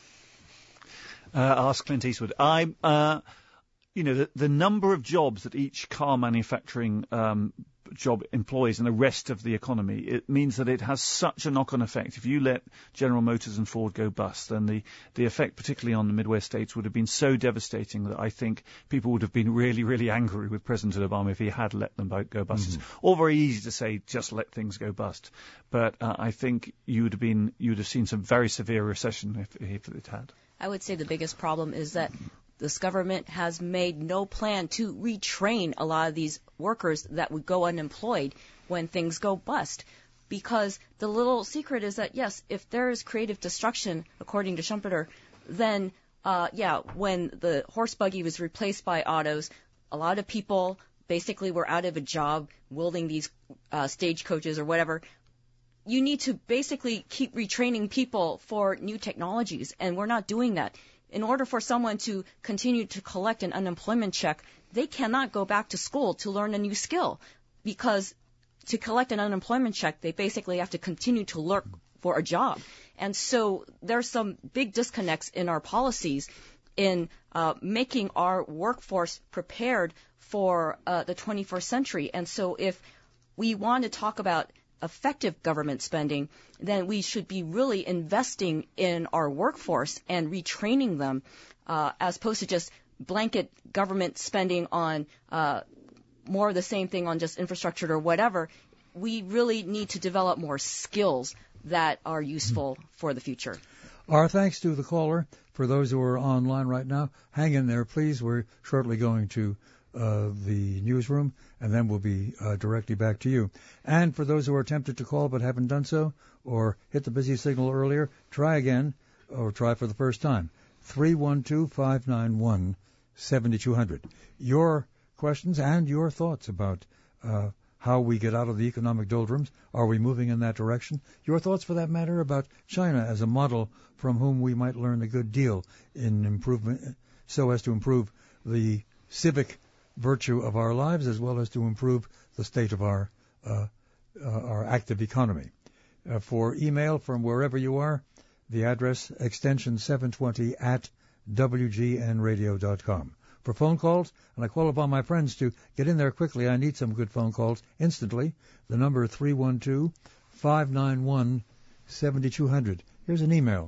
Uh, ask Clint Eastwood. I, uh, you know, the, the number of jobs that each car manufacturing um, job employs in the rest of the economy, it means that it has such a knock-on effect. If you let General Motors and Ford go bust, then the, the effect, particularly on the Midwest states, would have been so devastating that I think people would have been really, really angry with President Obama if he had let them go bust. Mm-hmm. It's all very easy to say, just let things go bust. But uh, I think you would have been, you would have seen some very severe recession if, if it had. I would say the biggest problem is that this government has made no plan to retrain a lot of these workers that would go unemployed when things go bust. Because the little secret is that, yes, if there is creative destruction, according to Schumpeter, then, uh, yeah, when the horse buggy was replaced by autos, a lot of people basically were out of a job wielding these uh, stagecoaches or whatever. You need to basically keep retraining people for new technologies, and we're not doing that. In order for someone to continue to collect an unemployment check, they cannot go back to school to learn a new skill, because to collect an unemployment check, they basically have to continue to look for a job. And so there's some big disconnects in our policies in uh, making our workforce prepared for uh, the twenty-first century. And so if we want to talk about effective government spending, then we should be really investing in our workforce and retraining them, uh, as opposed to just blanket government spending on uh, more of the same thing on just infrastructure or whatever. We really need to develop more skills that are useful for the future. Our thanks to the caller. For those who are online right now, hang in there, please. We're shortly going to Uh, the newsroom, and then we'll be uh, directly back to you. And for those who are tempted to call but haven't done so, or hit the busy signal earlier, try again, or try for the first time. three one two, five nine one, seven two zero zero. Your questions and your thoughts about uh, how we get out of the economic doldrums. Are we moving in that direction? Your thoughts, for that matter, about China as a model from whom we might learn a good deal in improvement, so as to improve the civic virtue of our lives, as well as to improve the state of our uh, uh, our active economy. Uh, for email from wherever you are, the address extension seven twenty at w g n radio dot com. For phone calls, and I call upon my friends to get in there quickly. I need some good phone calls instantly. The number three one two, five nine one, seven two zero zero. Here's an email.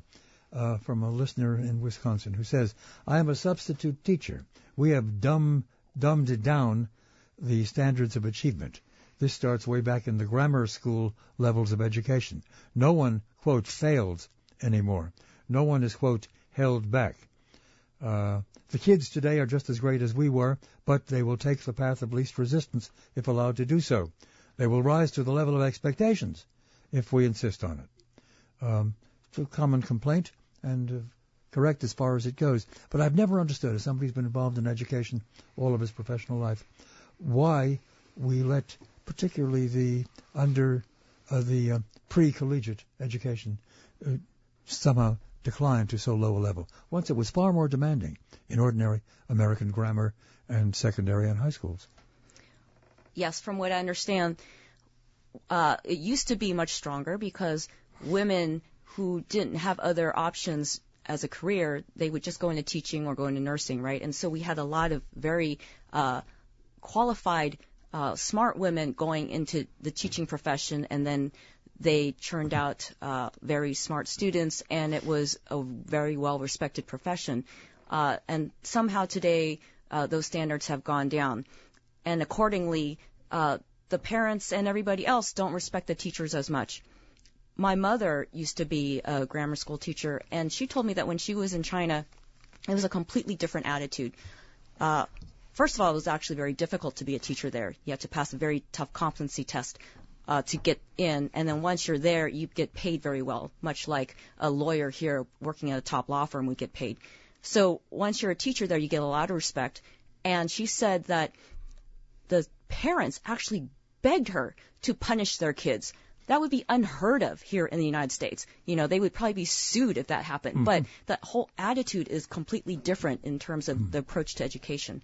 uh, from a listener in Wisconsin who says, I am a substitute teacher. We have dumb, dumbed down the standards of achievement. This starts way back in the grammar school levels of education. No one, quote, fails anymore. No one is, quote, held back. Uh, the kids today are just as great as we were, but they will take the path of least resistance if allowed to do so. They will rise to the level of expectations if we insist on it. Um, it's a common complaint and uh, correct as far as it goes. But I've never understood, as somebody who's been involved in education all of his professional life, why we let particularly the under uh, the uh, pre-collegiate education uh, somehow decline to so low a level. Once it was far more demanding in ordinary American grammar and secondary and high schools. Yes, from what I understand, uh, it used to be much stronger because women who didn't have other options as a career, they would just go into teaching or go into nursing, right? And so we had a lot of very uh, qualified, uh, smart women going into the teaching profession, and then they churned out uh, very smart students, and it was a very well-respected profession. Uh, and somehow today, uh, those standards have gone down. And accordingly, uh, the parents and everybody else don't respect the teachers as much. My mother used to be a grammar school teacher, and she told me that when she was in China, it was a completely different attitude. Uh, first of all, it was actually very difficult to be a teacher there. You had to pass a very tough competency test uh, to get in, and then once you're there, you get paid very well, much like a lawyer here working at a top law firm would get paid. So once you're a teacher there, you get a lot of respect. And she said that the parents actually begged her to punish their kids. That would be unheard of here in the United States. You know, they would probably be sued if that happened. Mm-hmm. But that whole attitude is completely different in terms of mm-hmm. the approach to education.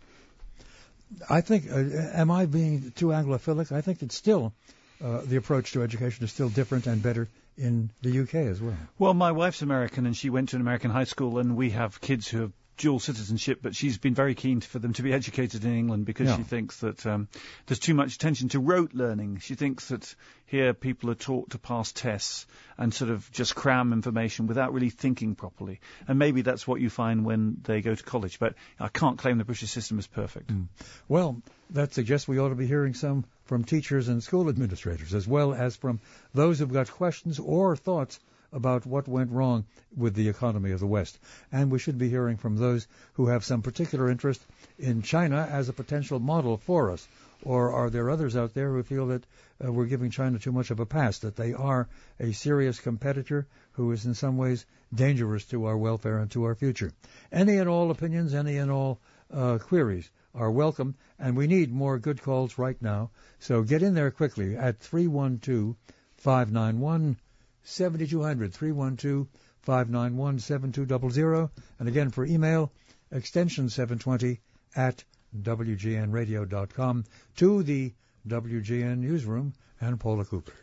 I think, uh, am I being too Anglophilic? I think it's still, uh, the approach to education is still different and better in the U K as well. Well, my wife's American, and she went to an American high school, and we have kids who have dual citizenship, but she's been very keen for them to be educated in England because yeah. she thinks that um, there's too much attention to rote learning. She thinks that here people are taught to pass tests and sort of just cram information without really thinking properly. And maybe that's what you find when they go to college. But I can't claim the British system is perfect. Mm. Well, that suggests we ought to be hearing some from teachers and school administrators, as well as from those who've got questions or thoughts about what went wrong with the economy of the West. And we should be hearing from those who have some particular interest in China as a potential model for us. Or are there others out there who feel that uh, we're giving China too much of a pass, that they are a serious competitor who is in some ways dangerous to our welfare and to our future? Any and all opinions, any and all uh, queries are welcome, and we need more good calls right now. So get in there quickly at three one two, five nine one, seven two zero zero, three one two, five nine one, seven two zero zero, and again for email, extension seven twenty at w g n radio dot com, to the W G N newsroom and Paula Cooper.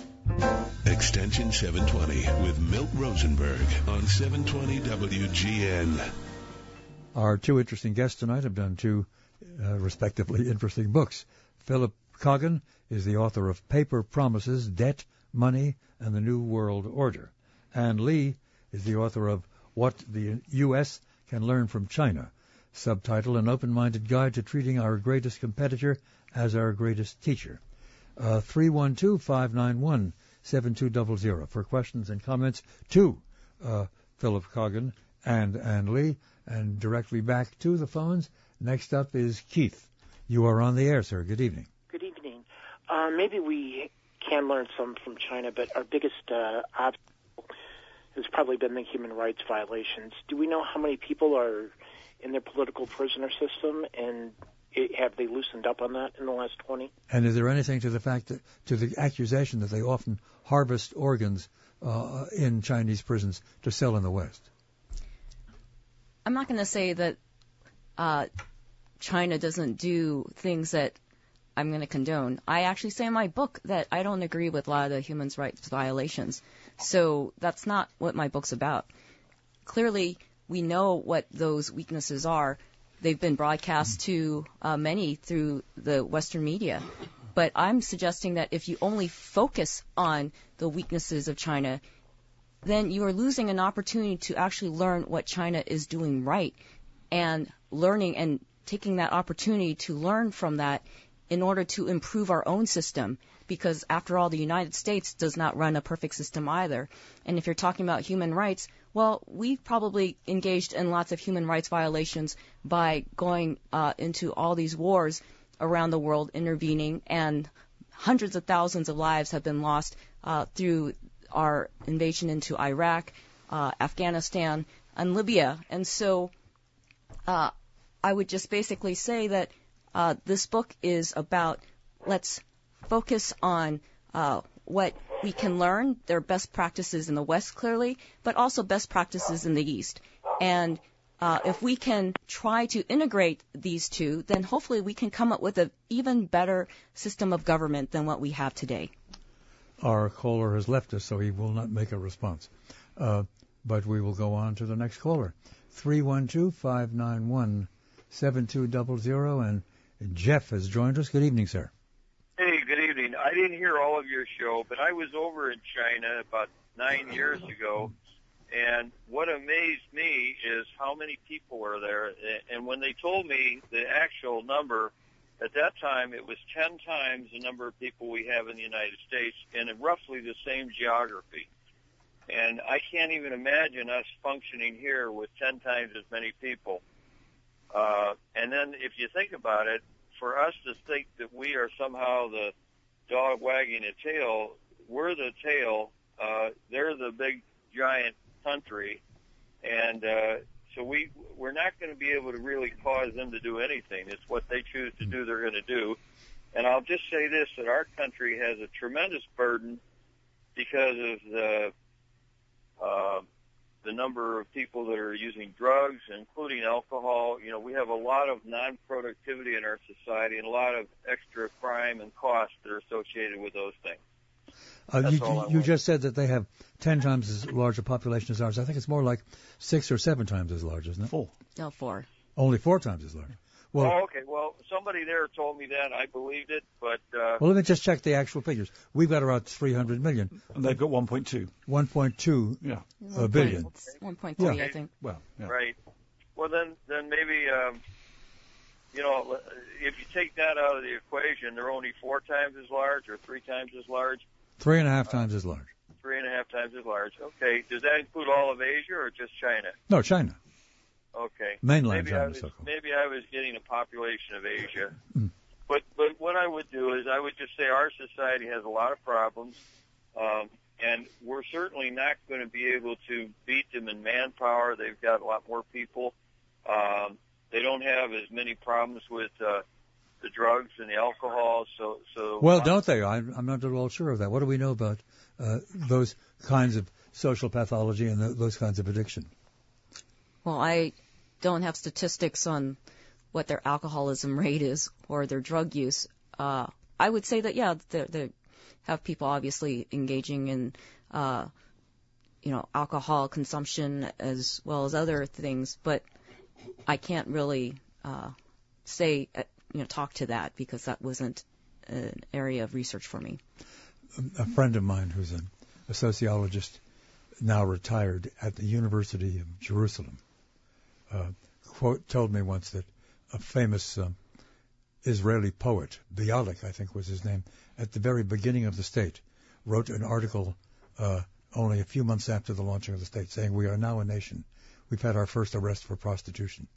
Extension seven twenty with Milt Rosenberg on seven twenty W G N. Our two interesting guests tonight have done two uh, respectively interesting books. Philip Coggan is the author of Paper Promises, Debt, Money, and the New World Order. Ann Lee is the author of What the U S Can Learn from China, subtitle An Open-Minded Guide to Treating Our Greatest Competitor as Our Greatest Teacher. Uh, three one two, five nine one, seven two zero zero for questions and comments to uh, Philip Coggan and Ann Lee, and directly back to the phones. Next up is Keith. You are on the air, sir. Good evening. Good evening. Uh, maybe we can learn some from China, but our biggest uh, obstacle has probably been the human rights violations. Do we know how many people are in their political prisoner system, and it, have they loosened up on that in the last twenty? And is there anything to the fact that, to the accusation that they often harvest organs uh, in Chinese prisons to sell in the West? I'm not going to say that uh, China doesn't do things that I'm going to condone. I actually say in my book that I don't agree with a lot of the human rights violations. So that's not what my book's about. Clearly, we know what those weaknesses are. They've been broadcast to uh, many through the Western media. But I'm suggesting that if you only focus on the weaknesses of China, then you are losing an opportunity to actually learn what China is doing right, and learning and taking that opportunity to learn from that in order to improve our own system. Because after all, the United States does not run a perfect system either. And if you're talking about human rights, well, we've probably engaged in lots of human rights violations by going uh, into all these wars around the world, intervening, and hundreds of thousands of lives have been lost uh, through our invasion into Iraq, uh, Afghanistan, and Libya. And so uh, I would just basically say that uh, this book is about, let's focus on uh, what we can learn. There are best practices in the West, clearly, but also best practices in the East. And uh, if we can try to integrate these two, then hopefully we can come up with an even better system of government than what we have today. Our caller has left us, so he will not make a response. Uh, but we will go on to the next caller. three one two, five nine one, seven two zero zero, and Jeff has joined us. Good evening, sir. Hey, good evening. I didn't hear all of your show, but I was over in China about nine years ago, and what amazed me is how many people were there. And when they told me the actual number, at that time it was ten times the number of people we have in the United States in roughly the same geography. And I can't even imagine us functioning here with ten times as many people. Uh, and then if you think about it, for us to think that we are somehow the dog wagging a tail, we're the tail, uh, they're the big giant country, and uh, so we, we're not going to be able to really cause them to do anything. It's what they choose to do they're going to do. And I'll just say this, that our country has a tremendous burden because of the uh, the number of people that are using drugs, including alcohol. You know, we have a lot of non-productivity in our society and a lot of extra crime and costs that are associated with those things. Uh, you you just said that they have ten times as large a population as ours. I think it's more like six or seven times as large, isn't it? Four. No, four. Only four times as large. Well, oh, okay. Well, somebody there told me that. I believed it, but... Uh, well, let me just check the actual figures. We've got around three hundred million. And they've got one point two. one point two yeah. uh, billion. one point three, yeah. I think. Well, yeah. Right. Well, then, then maybe, um, you know, if you take that out of the equation, they're only four times as large or three times as large? Three and a half times as large. Three and a half times as large. Okay. Does that include all of Asia or just China? No, China. Okay. Mainland maybe China, I was, so-called. Maybe I was getting a population of Asia. Mm. But but what I would do is I would just say our society has a lot of problems, um, and we're certainly not going to be able to beat them in manpower. They've got a lot more people. Um, they don't have as many problems with uh, the drugs and the alcohol. So so. Well, don't they? I'm, I'm not at all sure of that. What do we know about uh, those kinds of social pathology and th- those kinds of addiction? Well, I don't have statistics on what their alcoholism rate is or their drug use. Uh, I would say that, yeah, they, they have people obviously engaging in, uh, you know, alcohol consumption as well as other things, but I can't really uh, say, uh, you know, talk to that because that wasn't an area of research for me. A friend of mine who's a, a sociologist, now retired at the University of Jerusalem, uh, quote, told me once that a famous uh, Israeli poet, Bialik, I think was his name, at the very beginning of the state, wrote an article uh, only a few months after the launching of the state saying, we are now a nation. We've had our first arrest for prostitution.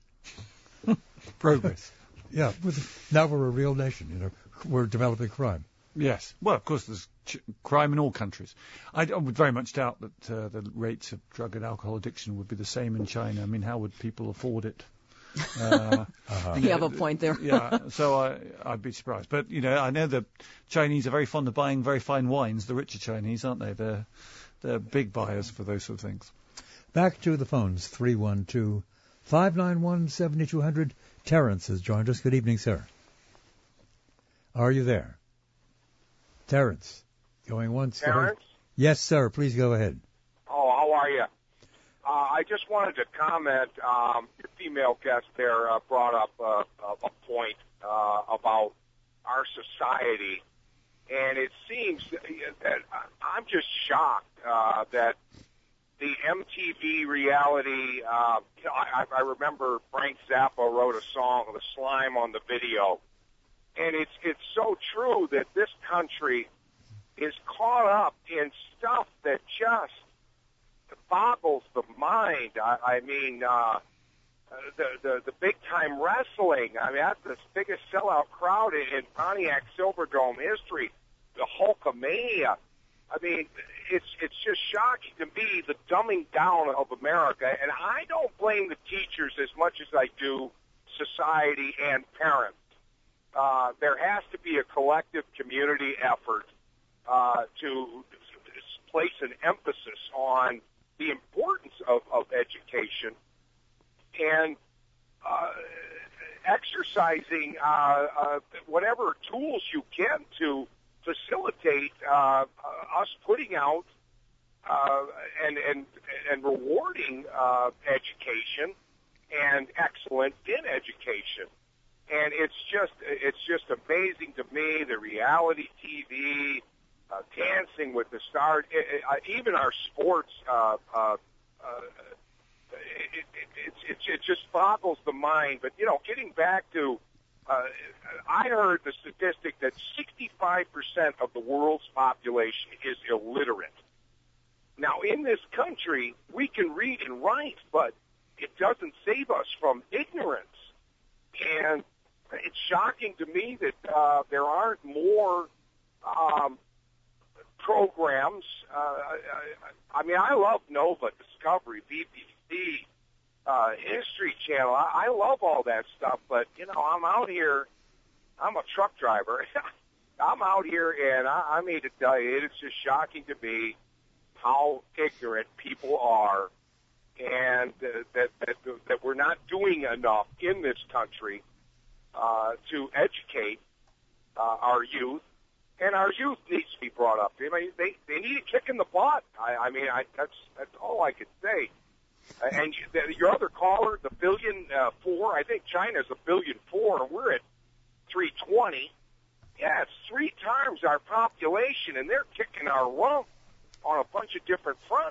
Progress. Yeah, now we're a real nation. You know, we're developing crime. Yes. Well, of course, there's ch- crime in all countries. I, I would very much doubt that uh, the rates of drug and alcohol addiction would be the same in China. I mean, how would people afford it? Uh, uh-huh. You have a point there. Yeah, so I, I'd be surprised. But, you know, I know the Chinese are very fond of buying very fine wines, the richer Chinese, aren't they? They're, they're big buyers for those sort of things. Back to the phones, three one two, five nine one, seven two zero zero. Terrence has joined us. Good evening, sir. Are you there? Terrence, going once. Terrence? Yes, sir. Please go ahead. Oh, how are you? Uh, I just wanted to comment. Um, your female guest there uh, brought up uh, a point uh, about our society, and it seems that I'm just shocked uh, that the M T V reality, uh, you know, I, I remember Frank Zappa wrote a song, The Slime on the Video. And it's it's so true that this country is caught up in stuff that just boggles the mind. I, I mean, uh, the, the the big time wrestling. I mean, that's the biggest sellout crowd in, in Pontiac Silverdome history. The Hulkamania. I mean, it's it's just shocking to me, the dumbing down of America. And I don't blame the teachers as much as I do society and parents. Uh, there has to be a collective community effort uh, to place an emphasis on the importance of, of education and uh, exercising uh, uh, whatever tools you can to facilitate uh, uh, us putting out uh, and, and, and rewarding uh, education and excellence in education. And it's just it's just amazing to me, the reality T V, uh, Dancing with the Stars, it, it, uh, even our sports, uh, uh, uh, it, it, it, it, it just boggles the mind. But, you know, getting back to, uh, I heard the statistic that sixty-five percent of the world's population is illiterate. Now, in this country, we can read and write, but it doesn't save us from ignorance. And it's shocking to me that uh, there aren't more um, programs. Uh, I, I mean, I love Nova, Discovery, B B C, uh, History Channel. I, I love all that stuff, but, you know, I'm out here. I'm a truck driver. I'm out here, and I, I mean to tell you, it's just shocking to me how ignorant people are, and uh, that, that that we're not doing enough in this country uh, to educate uh, our youth, and our youth needs to be brought up. I mean, they they need a kick in the butt. I, I mean, I, that's that's all I could say. Uh, and you, the, your other caller, the billion uh, four, I think China's a billion four, and we're at three twenty. Yeah, it's three times our population, and they're kicking our rump on a bunch of different fronts.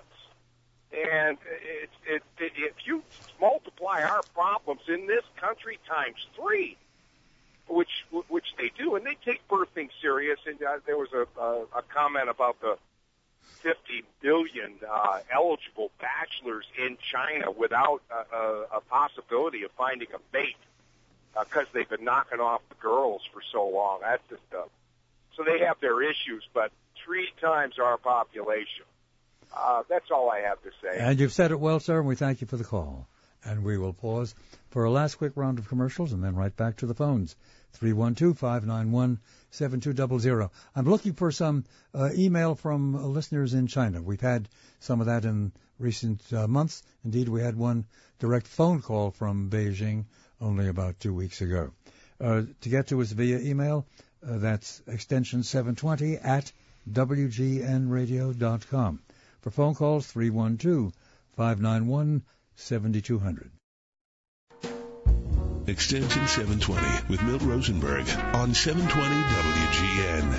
And it, it, it, if you multiply our problems in this country times three, which which they do, and they take birthing serious. And uh, there was a, a, a comment about the fifty billion uh, eligible bachelors in China without a, a, a possibility of finding a mate because uh, they've been knocking off the girls for so long. That's just uh, so they have their issues, but three times our population. Uh, that's all I have to say. And you've said it well, sir, and we thank you for the call. And we will pause for a last quick round of commercials and then right back to the phones. three one two, five nine one, seven two zero zero. I'm looking for some uh, email from uh, listeners in China. We've had some of that in recent uh, months. Indeed, we had one direct phone call from Beijing only about two weeks ago. Uh, to get to us via email, uh, that's extension seven twenty at w g n radio dot com. For phone calls, three one two, five nine one, seven two zero zero. Extension seven twenty with Milt Rosenberg on seven twenty W G N.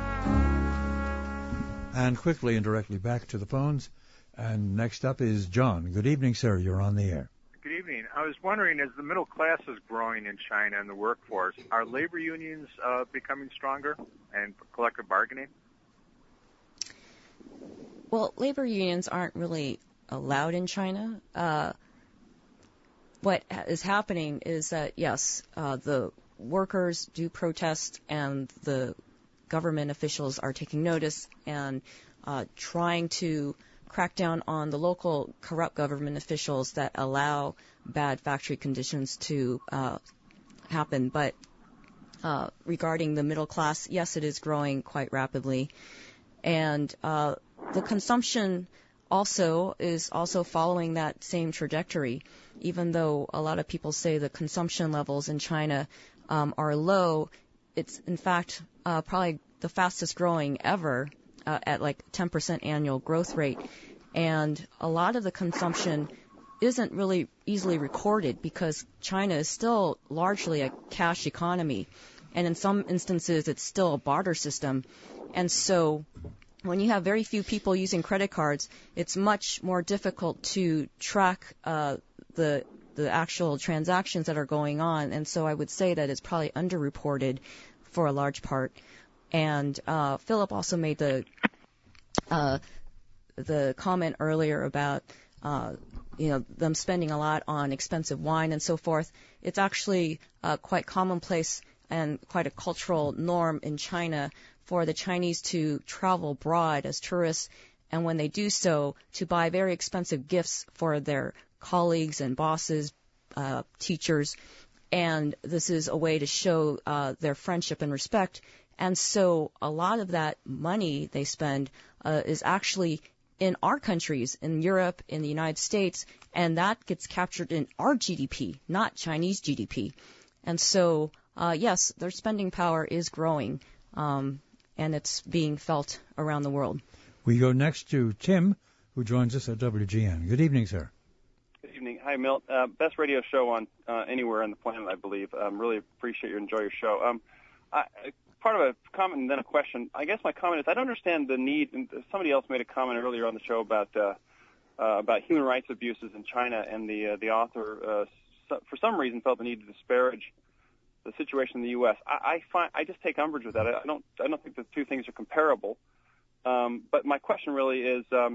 And quickly and directly back to the phones. And next up is John. Good evening, sir. You're on the air. Good evening. I was wondering, as the middle class is growing in China and the workforce, are labor unions uh, becoming stronger and collective bargaining? Well, labor unions aren't really allowed in China. Uh, what is happening is that, yes, uh, the workers do protest and the government officials are taking notice and uh, trying to crack down on the local corrupt government officials that allow bad factory conditions to uh, happen. But uh, regarding the middle class, yes, it is growing quite rapidly. And uh, the consumption also is also following that same trajectory, even though a lot of people say the consumption levels in China um, are low. It's, in fact, uh, probably the fastest growing ever uh, at like ten percent annual growth rate. And a lot of the consumption isn't really easily recorded because China is still largely a cash economy. And in some instances, it's still a barter system. And so when you have very few people using credit cards, it's much more difficult to track uh, the the actual transactions that are going on. And so I would say that it's probably underreported for a large part. And uh, Philip also made the uh, the comment earlier about uh, you know them spending a lot on expensive wine and so forth. It's actually uh, quite commonplace and quite a cultural norm in China for the Chinese to travel abroad as tourists, and when they do so, to buy very expensive gifts for their colleagues and bosses, uh, teachers, and this is a way to show uh, their friendship and respect. And so a lot of that money they spend uh, is actually in our countries, in Europe, in the United States, and that gets captured in our G D P, not Chinese G D P. And so, uh, yes, their spending power is growing, um, and it's being felt around the world. We go next to Tim, who joins us at W G N. Good evening, sir. Good evening. Hi, Milt. Uh, best radio show on uh, anywhere on the planet, I believe. Um, really appreciate you, enjoy your show. Um, I, part of a comment and then a question. I guess my comment is I don't understand the need. And somebody else made a comment earlier on the show about uh, uh, about human rights abuses in China, and the uh, the author, uh, so, for some reason, felt the need to disparage the situation in the U S. I, I find I just take umbrage with that. I don't I don't think the two things are comparable. Um, but my question really is um,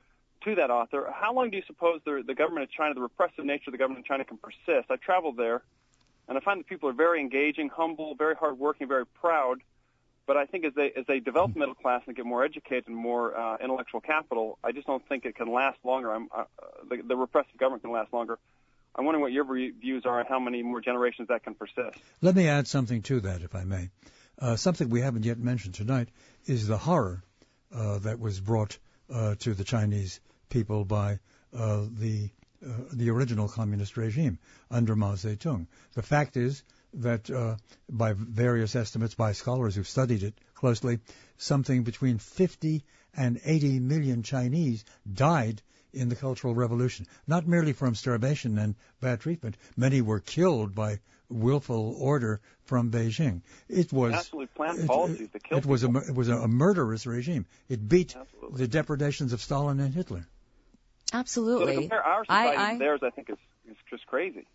to that author: how long do you suppose the, the government of China, the repressive nature of the government of China, can persist? I traveled there, and I find that people are very engaging, humble, very hardworking, very proud. But I think as they as they develop the middle class and get more educated and more uh, intellectual capital, I just don't think it can last longer. I'm, uh, the, the repressive government can last longer. I'm wondering what your views are on how many more generations that can persist. Let me add something to that, if I may. Uh, something we haven't yet mentioned tonight is the horror uh, that was brought uh, to the Chinese people by uh, the uh, the original communist regime under Mao Zedong. The fact is that uh, by various estimates by scholars who've studied it closely, something between fifty and eighty million Chinese died in the Cultural Revolution, not merely from starvation and bad treatment. Many were killed by willful order from Beijing. It was absolutely planned it, policies to kill it was a it was a, a murderous regime. It beat absolutely. the depredations of Stalin and Hitler. Absolutely. So to compare our society I, I, to theirs, I think is is just crazy.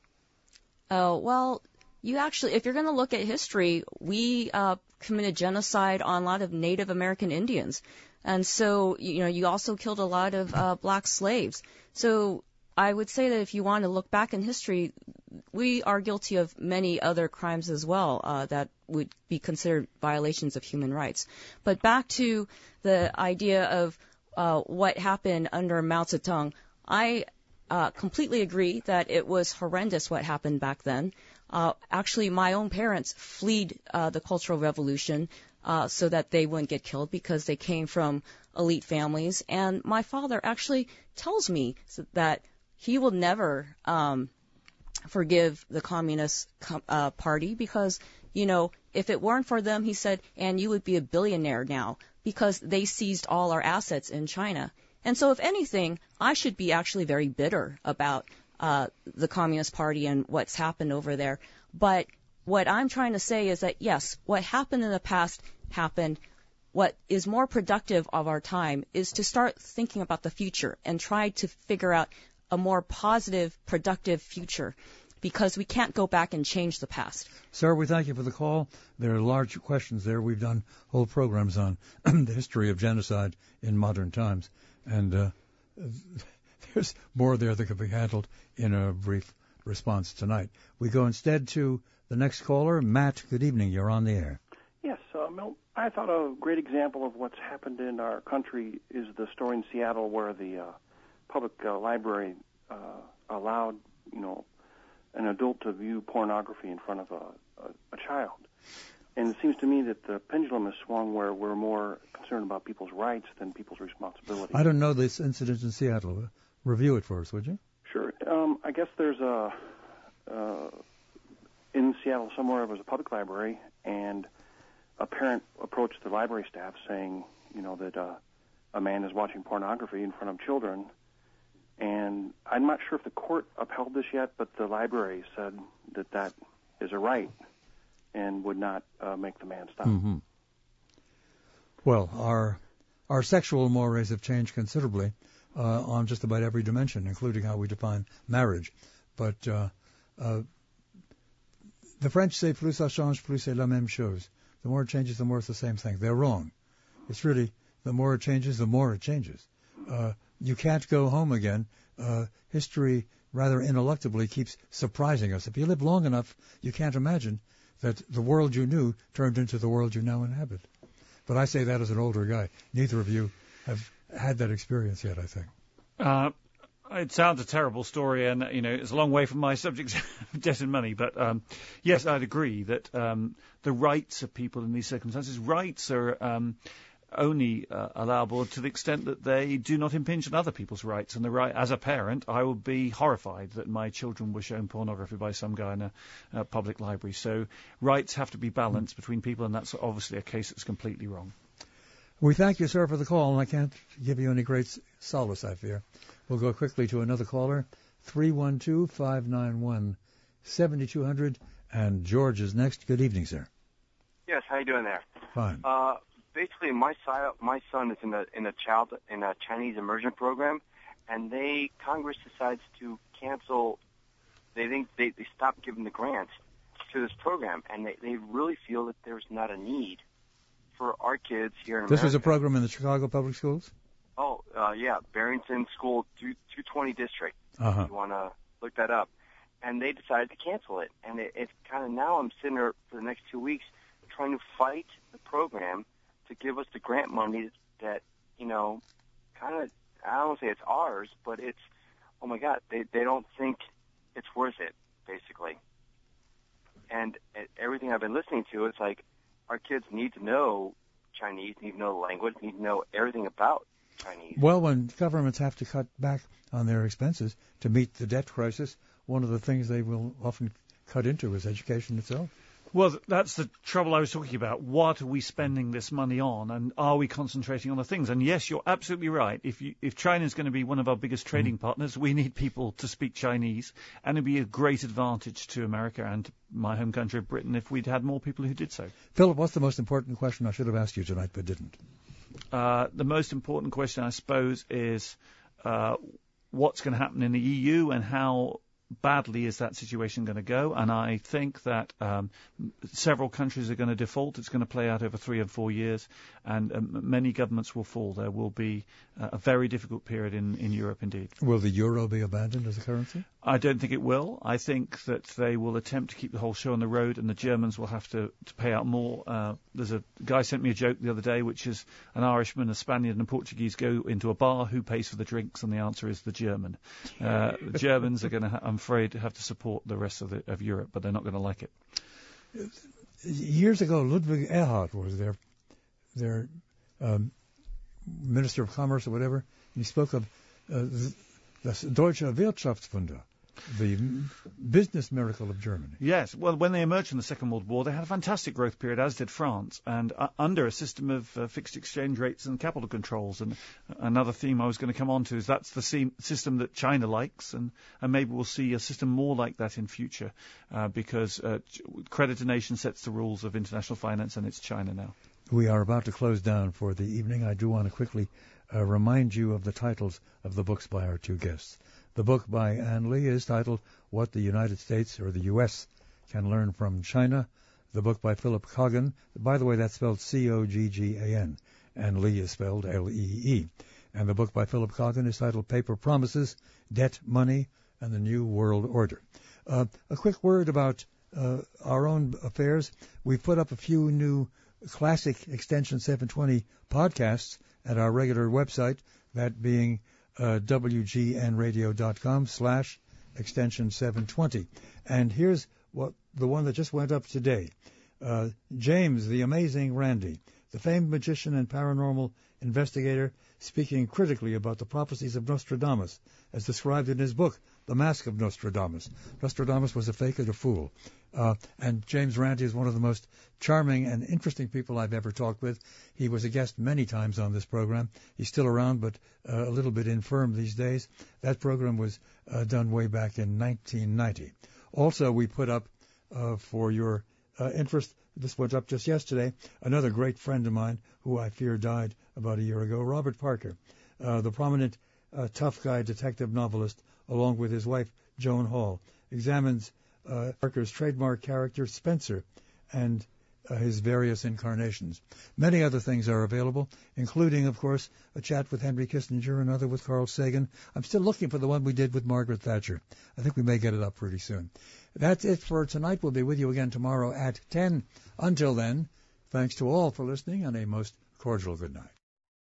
Oh well. You actually, if you're going to look at history, we uh, committed genocide on a lot of Native American Indians. And so, you know, you also killed a lot of uh, black slaves. So I would say that if you want to look back in history, we are guilty of many other crimes as well uh, that would be considered violations of human rights. But back to the idea of uh, what happened under Mao Zedong, I uh, completely agree that it was horrendous what happened back then. Uh, actually, my own parents fled uh, the Cultural Revolution uh, so that they wouldn't get killed because they came from elite families. And my father actually tells me that he will never um, forgive the Communist com- uh, Party because, you know, if it weren't for them, he said, and you would be a billionaire now because they seized all our assets in China. And so, if anything, I should be actually very bitter about Uh, the Communist Party and what's happened over there. But what I'm trying to say is that, yes, what happened in the past happened. What is more productive of our time is to start thinking about the future and try to figure out a more positive, productive future because we can't go back and change the past. Sir, we thank you for the call. There are large questions there. We've done whole programs on the history of genocide in modern times. And uh, there's more there that could be handled in a brief response tonight. We go instead to the next caller. Matt, good evening. You're on the air. Yes, uh, Milt, I thought a great example of what's happened in our country is the story in Seattle where the uh, public uh, library uh, allowed, you know, an adult to view pornography in front of a, a, a child. And it seems to me that the pendulum has swung where we're more concerned about people's rights than people's responsibilities. I don't know this incident in Seattle. Review it for us, would you? Sure. Um, I guess there's a, uh, in Seattle somewhere, there was a public library, and a parent approached the library staff saying, you know, that uh, a man is watching pornography in front of children. And I'm not sure if the court upheld this yet, but the library said that that is a right and would not uh, make the man stop. Mm-hmm. Well, our our sexual mores have changed considerably uh, on just about every dimension, including how we define marriage. But uh, uh, the French say plus ça change, plus c'est la même chose. The more it changes, the more it's the same thing. They're wrong. It's really the more it changes, the more it changes. Uh, you can't go home again. Uh, history, rather ineluctably, keeps surprising us. If you live long enough, you can't imagine that the world you knew turned into the world you now inhabit. But I say that as an older guy. Neither of you have had that experience yet, I think. Uh, it sounds a terrible story, and you know it's a long way from my subject of debt and money. But um, yes, I'd agree that um, the rights of people in these circumstances, rights are um, only uh, allowable to the extent that they do not impinge on other people's rights. And the right, as a parent, I would be horrified that my children were shown pornography by some guy in a, a public library. So rights have to be balanced between people, and that's obviously a case that's completely wrong. We thank you, sir, for the call, and I can't give you any great solace, I fear. We'll go quickly to another caller, three one two, five nine one, seven two zero zero, and George is next. Good evening, sir. Yes, how you doing there? Fine. Uh, basically, my si- my son is in a in a child in a Chinese immersion program, and they Congress decides to cancel. They think they they stop giving the grants to this program, and they they really feel that there's not a need for our kids here in America. This is a program in the Chicago Public Schools? Oh, uh, yeah, Barrington School two twenty District. Uh-huh. If you want to look that up. And they decided to cancel it. And it, it's kind of now I'm sitting there for the next two weeks trying to fight the program to give us the grant money that, you know, kind of, I don't want to say it's ours, but it's, oh, my God, they, they don't think it's worth it, basically. And everything I've been listening to, it's like, our kids need to know Chinese, need to know the language, need to know everything about Chinese. Well, when governments have to cut back on their expenses to meet the debt crisis, one of the things they will often cut into is education itself. Well, that's the trouble I was talking about. What are we spending this money on, and are we concentrating on the things? And yes, you're absolutely right. If you, if China is going to be one of our biggest trading mm. partners, we need people to speak Chinese, and it'd be a great advantage to America and to my home country of Britain if we'd had more people who did so. Philip, what's the most important question I should have asked you tonight but didn't? Uh, the most important question, I suppose, is uh, what's going to happen in the E U and how badly is that situation going to go? And I think that um, several countries are going to default. It's going to play out over three and four years, and um, many governments will fall. There will be uh, a very difficult period in, in Europe indeed. Will the euro be abandoned as a currency? I don't think it will. I think that they will attempt to keep the whole show on the road, and the Germans will have to, to pay out more. Uh, there's a guy sent me a joke the other day, which is an Irishman, a Spaniard, and a Portuguese go into a bar. Who pays for the drinks? And the answer is the German. Uh, the Germans are going to, ha- I'm afraid, have to support the rest of, the, of Europe, but they're not going to like it. Years ago, Ludwig Erhard was their their um, Minister of Commerce or whatever. And he spoke of uh, das Deutsche Wirtschaftswunder, the business miracle of Germany. Yes. Well, when they emerged from the Second World War, they had a fantastic growth period, as did France, and uh, under a system of uh, fixed exchange rates and capital controls. And another theme I was going to come on to is that's the se- system that China likes, and, and maybe we'll see a system more like that in future, uh, because uh, creditor nation sets the rules of international finance, and it's China now. We are about to close down for the evening. I do want to quickly uh, remind you of the titles of the books by our two guests. The book by Ann Lee is titled What the United States or the U S Can Learn from China. The book by Philip Coggan, by the way, that's spelled C O G G A N, and Lee is spelled L E E. And the book by Philip Coggan is titled Paper Promises, Debt, Money, and the New World Order. Uh, a quick word about uh, our own affairs. We've put up a few new classic Extension seven twenty podcasts at our regular website, that being uh, W G N radio dot com slash extension seven twenty. And here's what the one that just went up today. Uh, James, the Amazing Randi, the famed magician and paranormal investigator, speaking critically about the prophecies of Nostradamus, as described in his book, The Mask of Nostradamus. Nostradamus was a fake and a fool. Uh, and James Randi is one of the most charming and interesting people I've ever talked with. He was a guest many times on this program. He's still around, but uh, a little bit infirm these days. That program was uh, done way back in nineteen ninety. Also, we put up, uh, for your uh, interest, this went up just yesterday, another great friend of mine who I fear died about a year ago, Robert Parker, uh, the prominent uh, tough guy detective novelist, along with his wife, Joan Hall, examines uh, Parker's trademark character, Spencer, and uh, his various incarnations. Many other things are available, including, of course, a chat with Henry Kissinger, another with Carl Sagan. I'm still looking for the one we did with Margaret Thatcher. I think we may get it up pretty soon. That's it for tonight. We'll be with you again tomorrow at ten. Until then, thanks to all for listening, and a most cordial good night.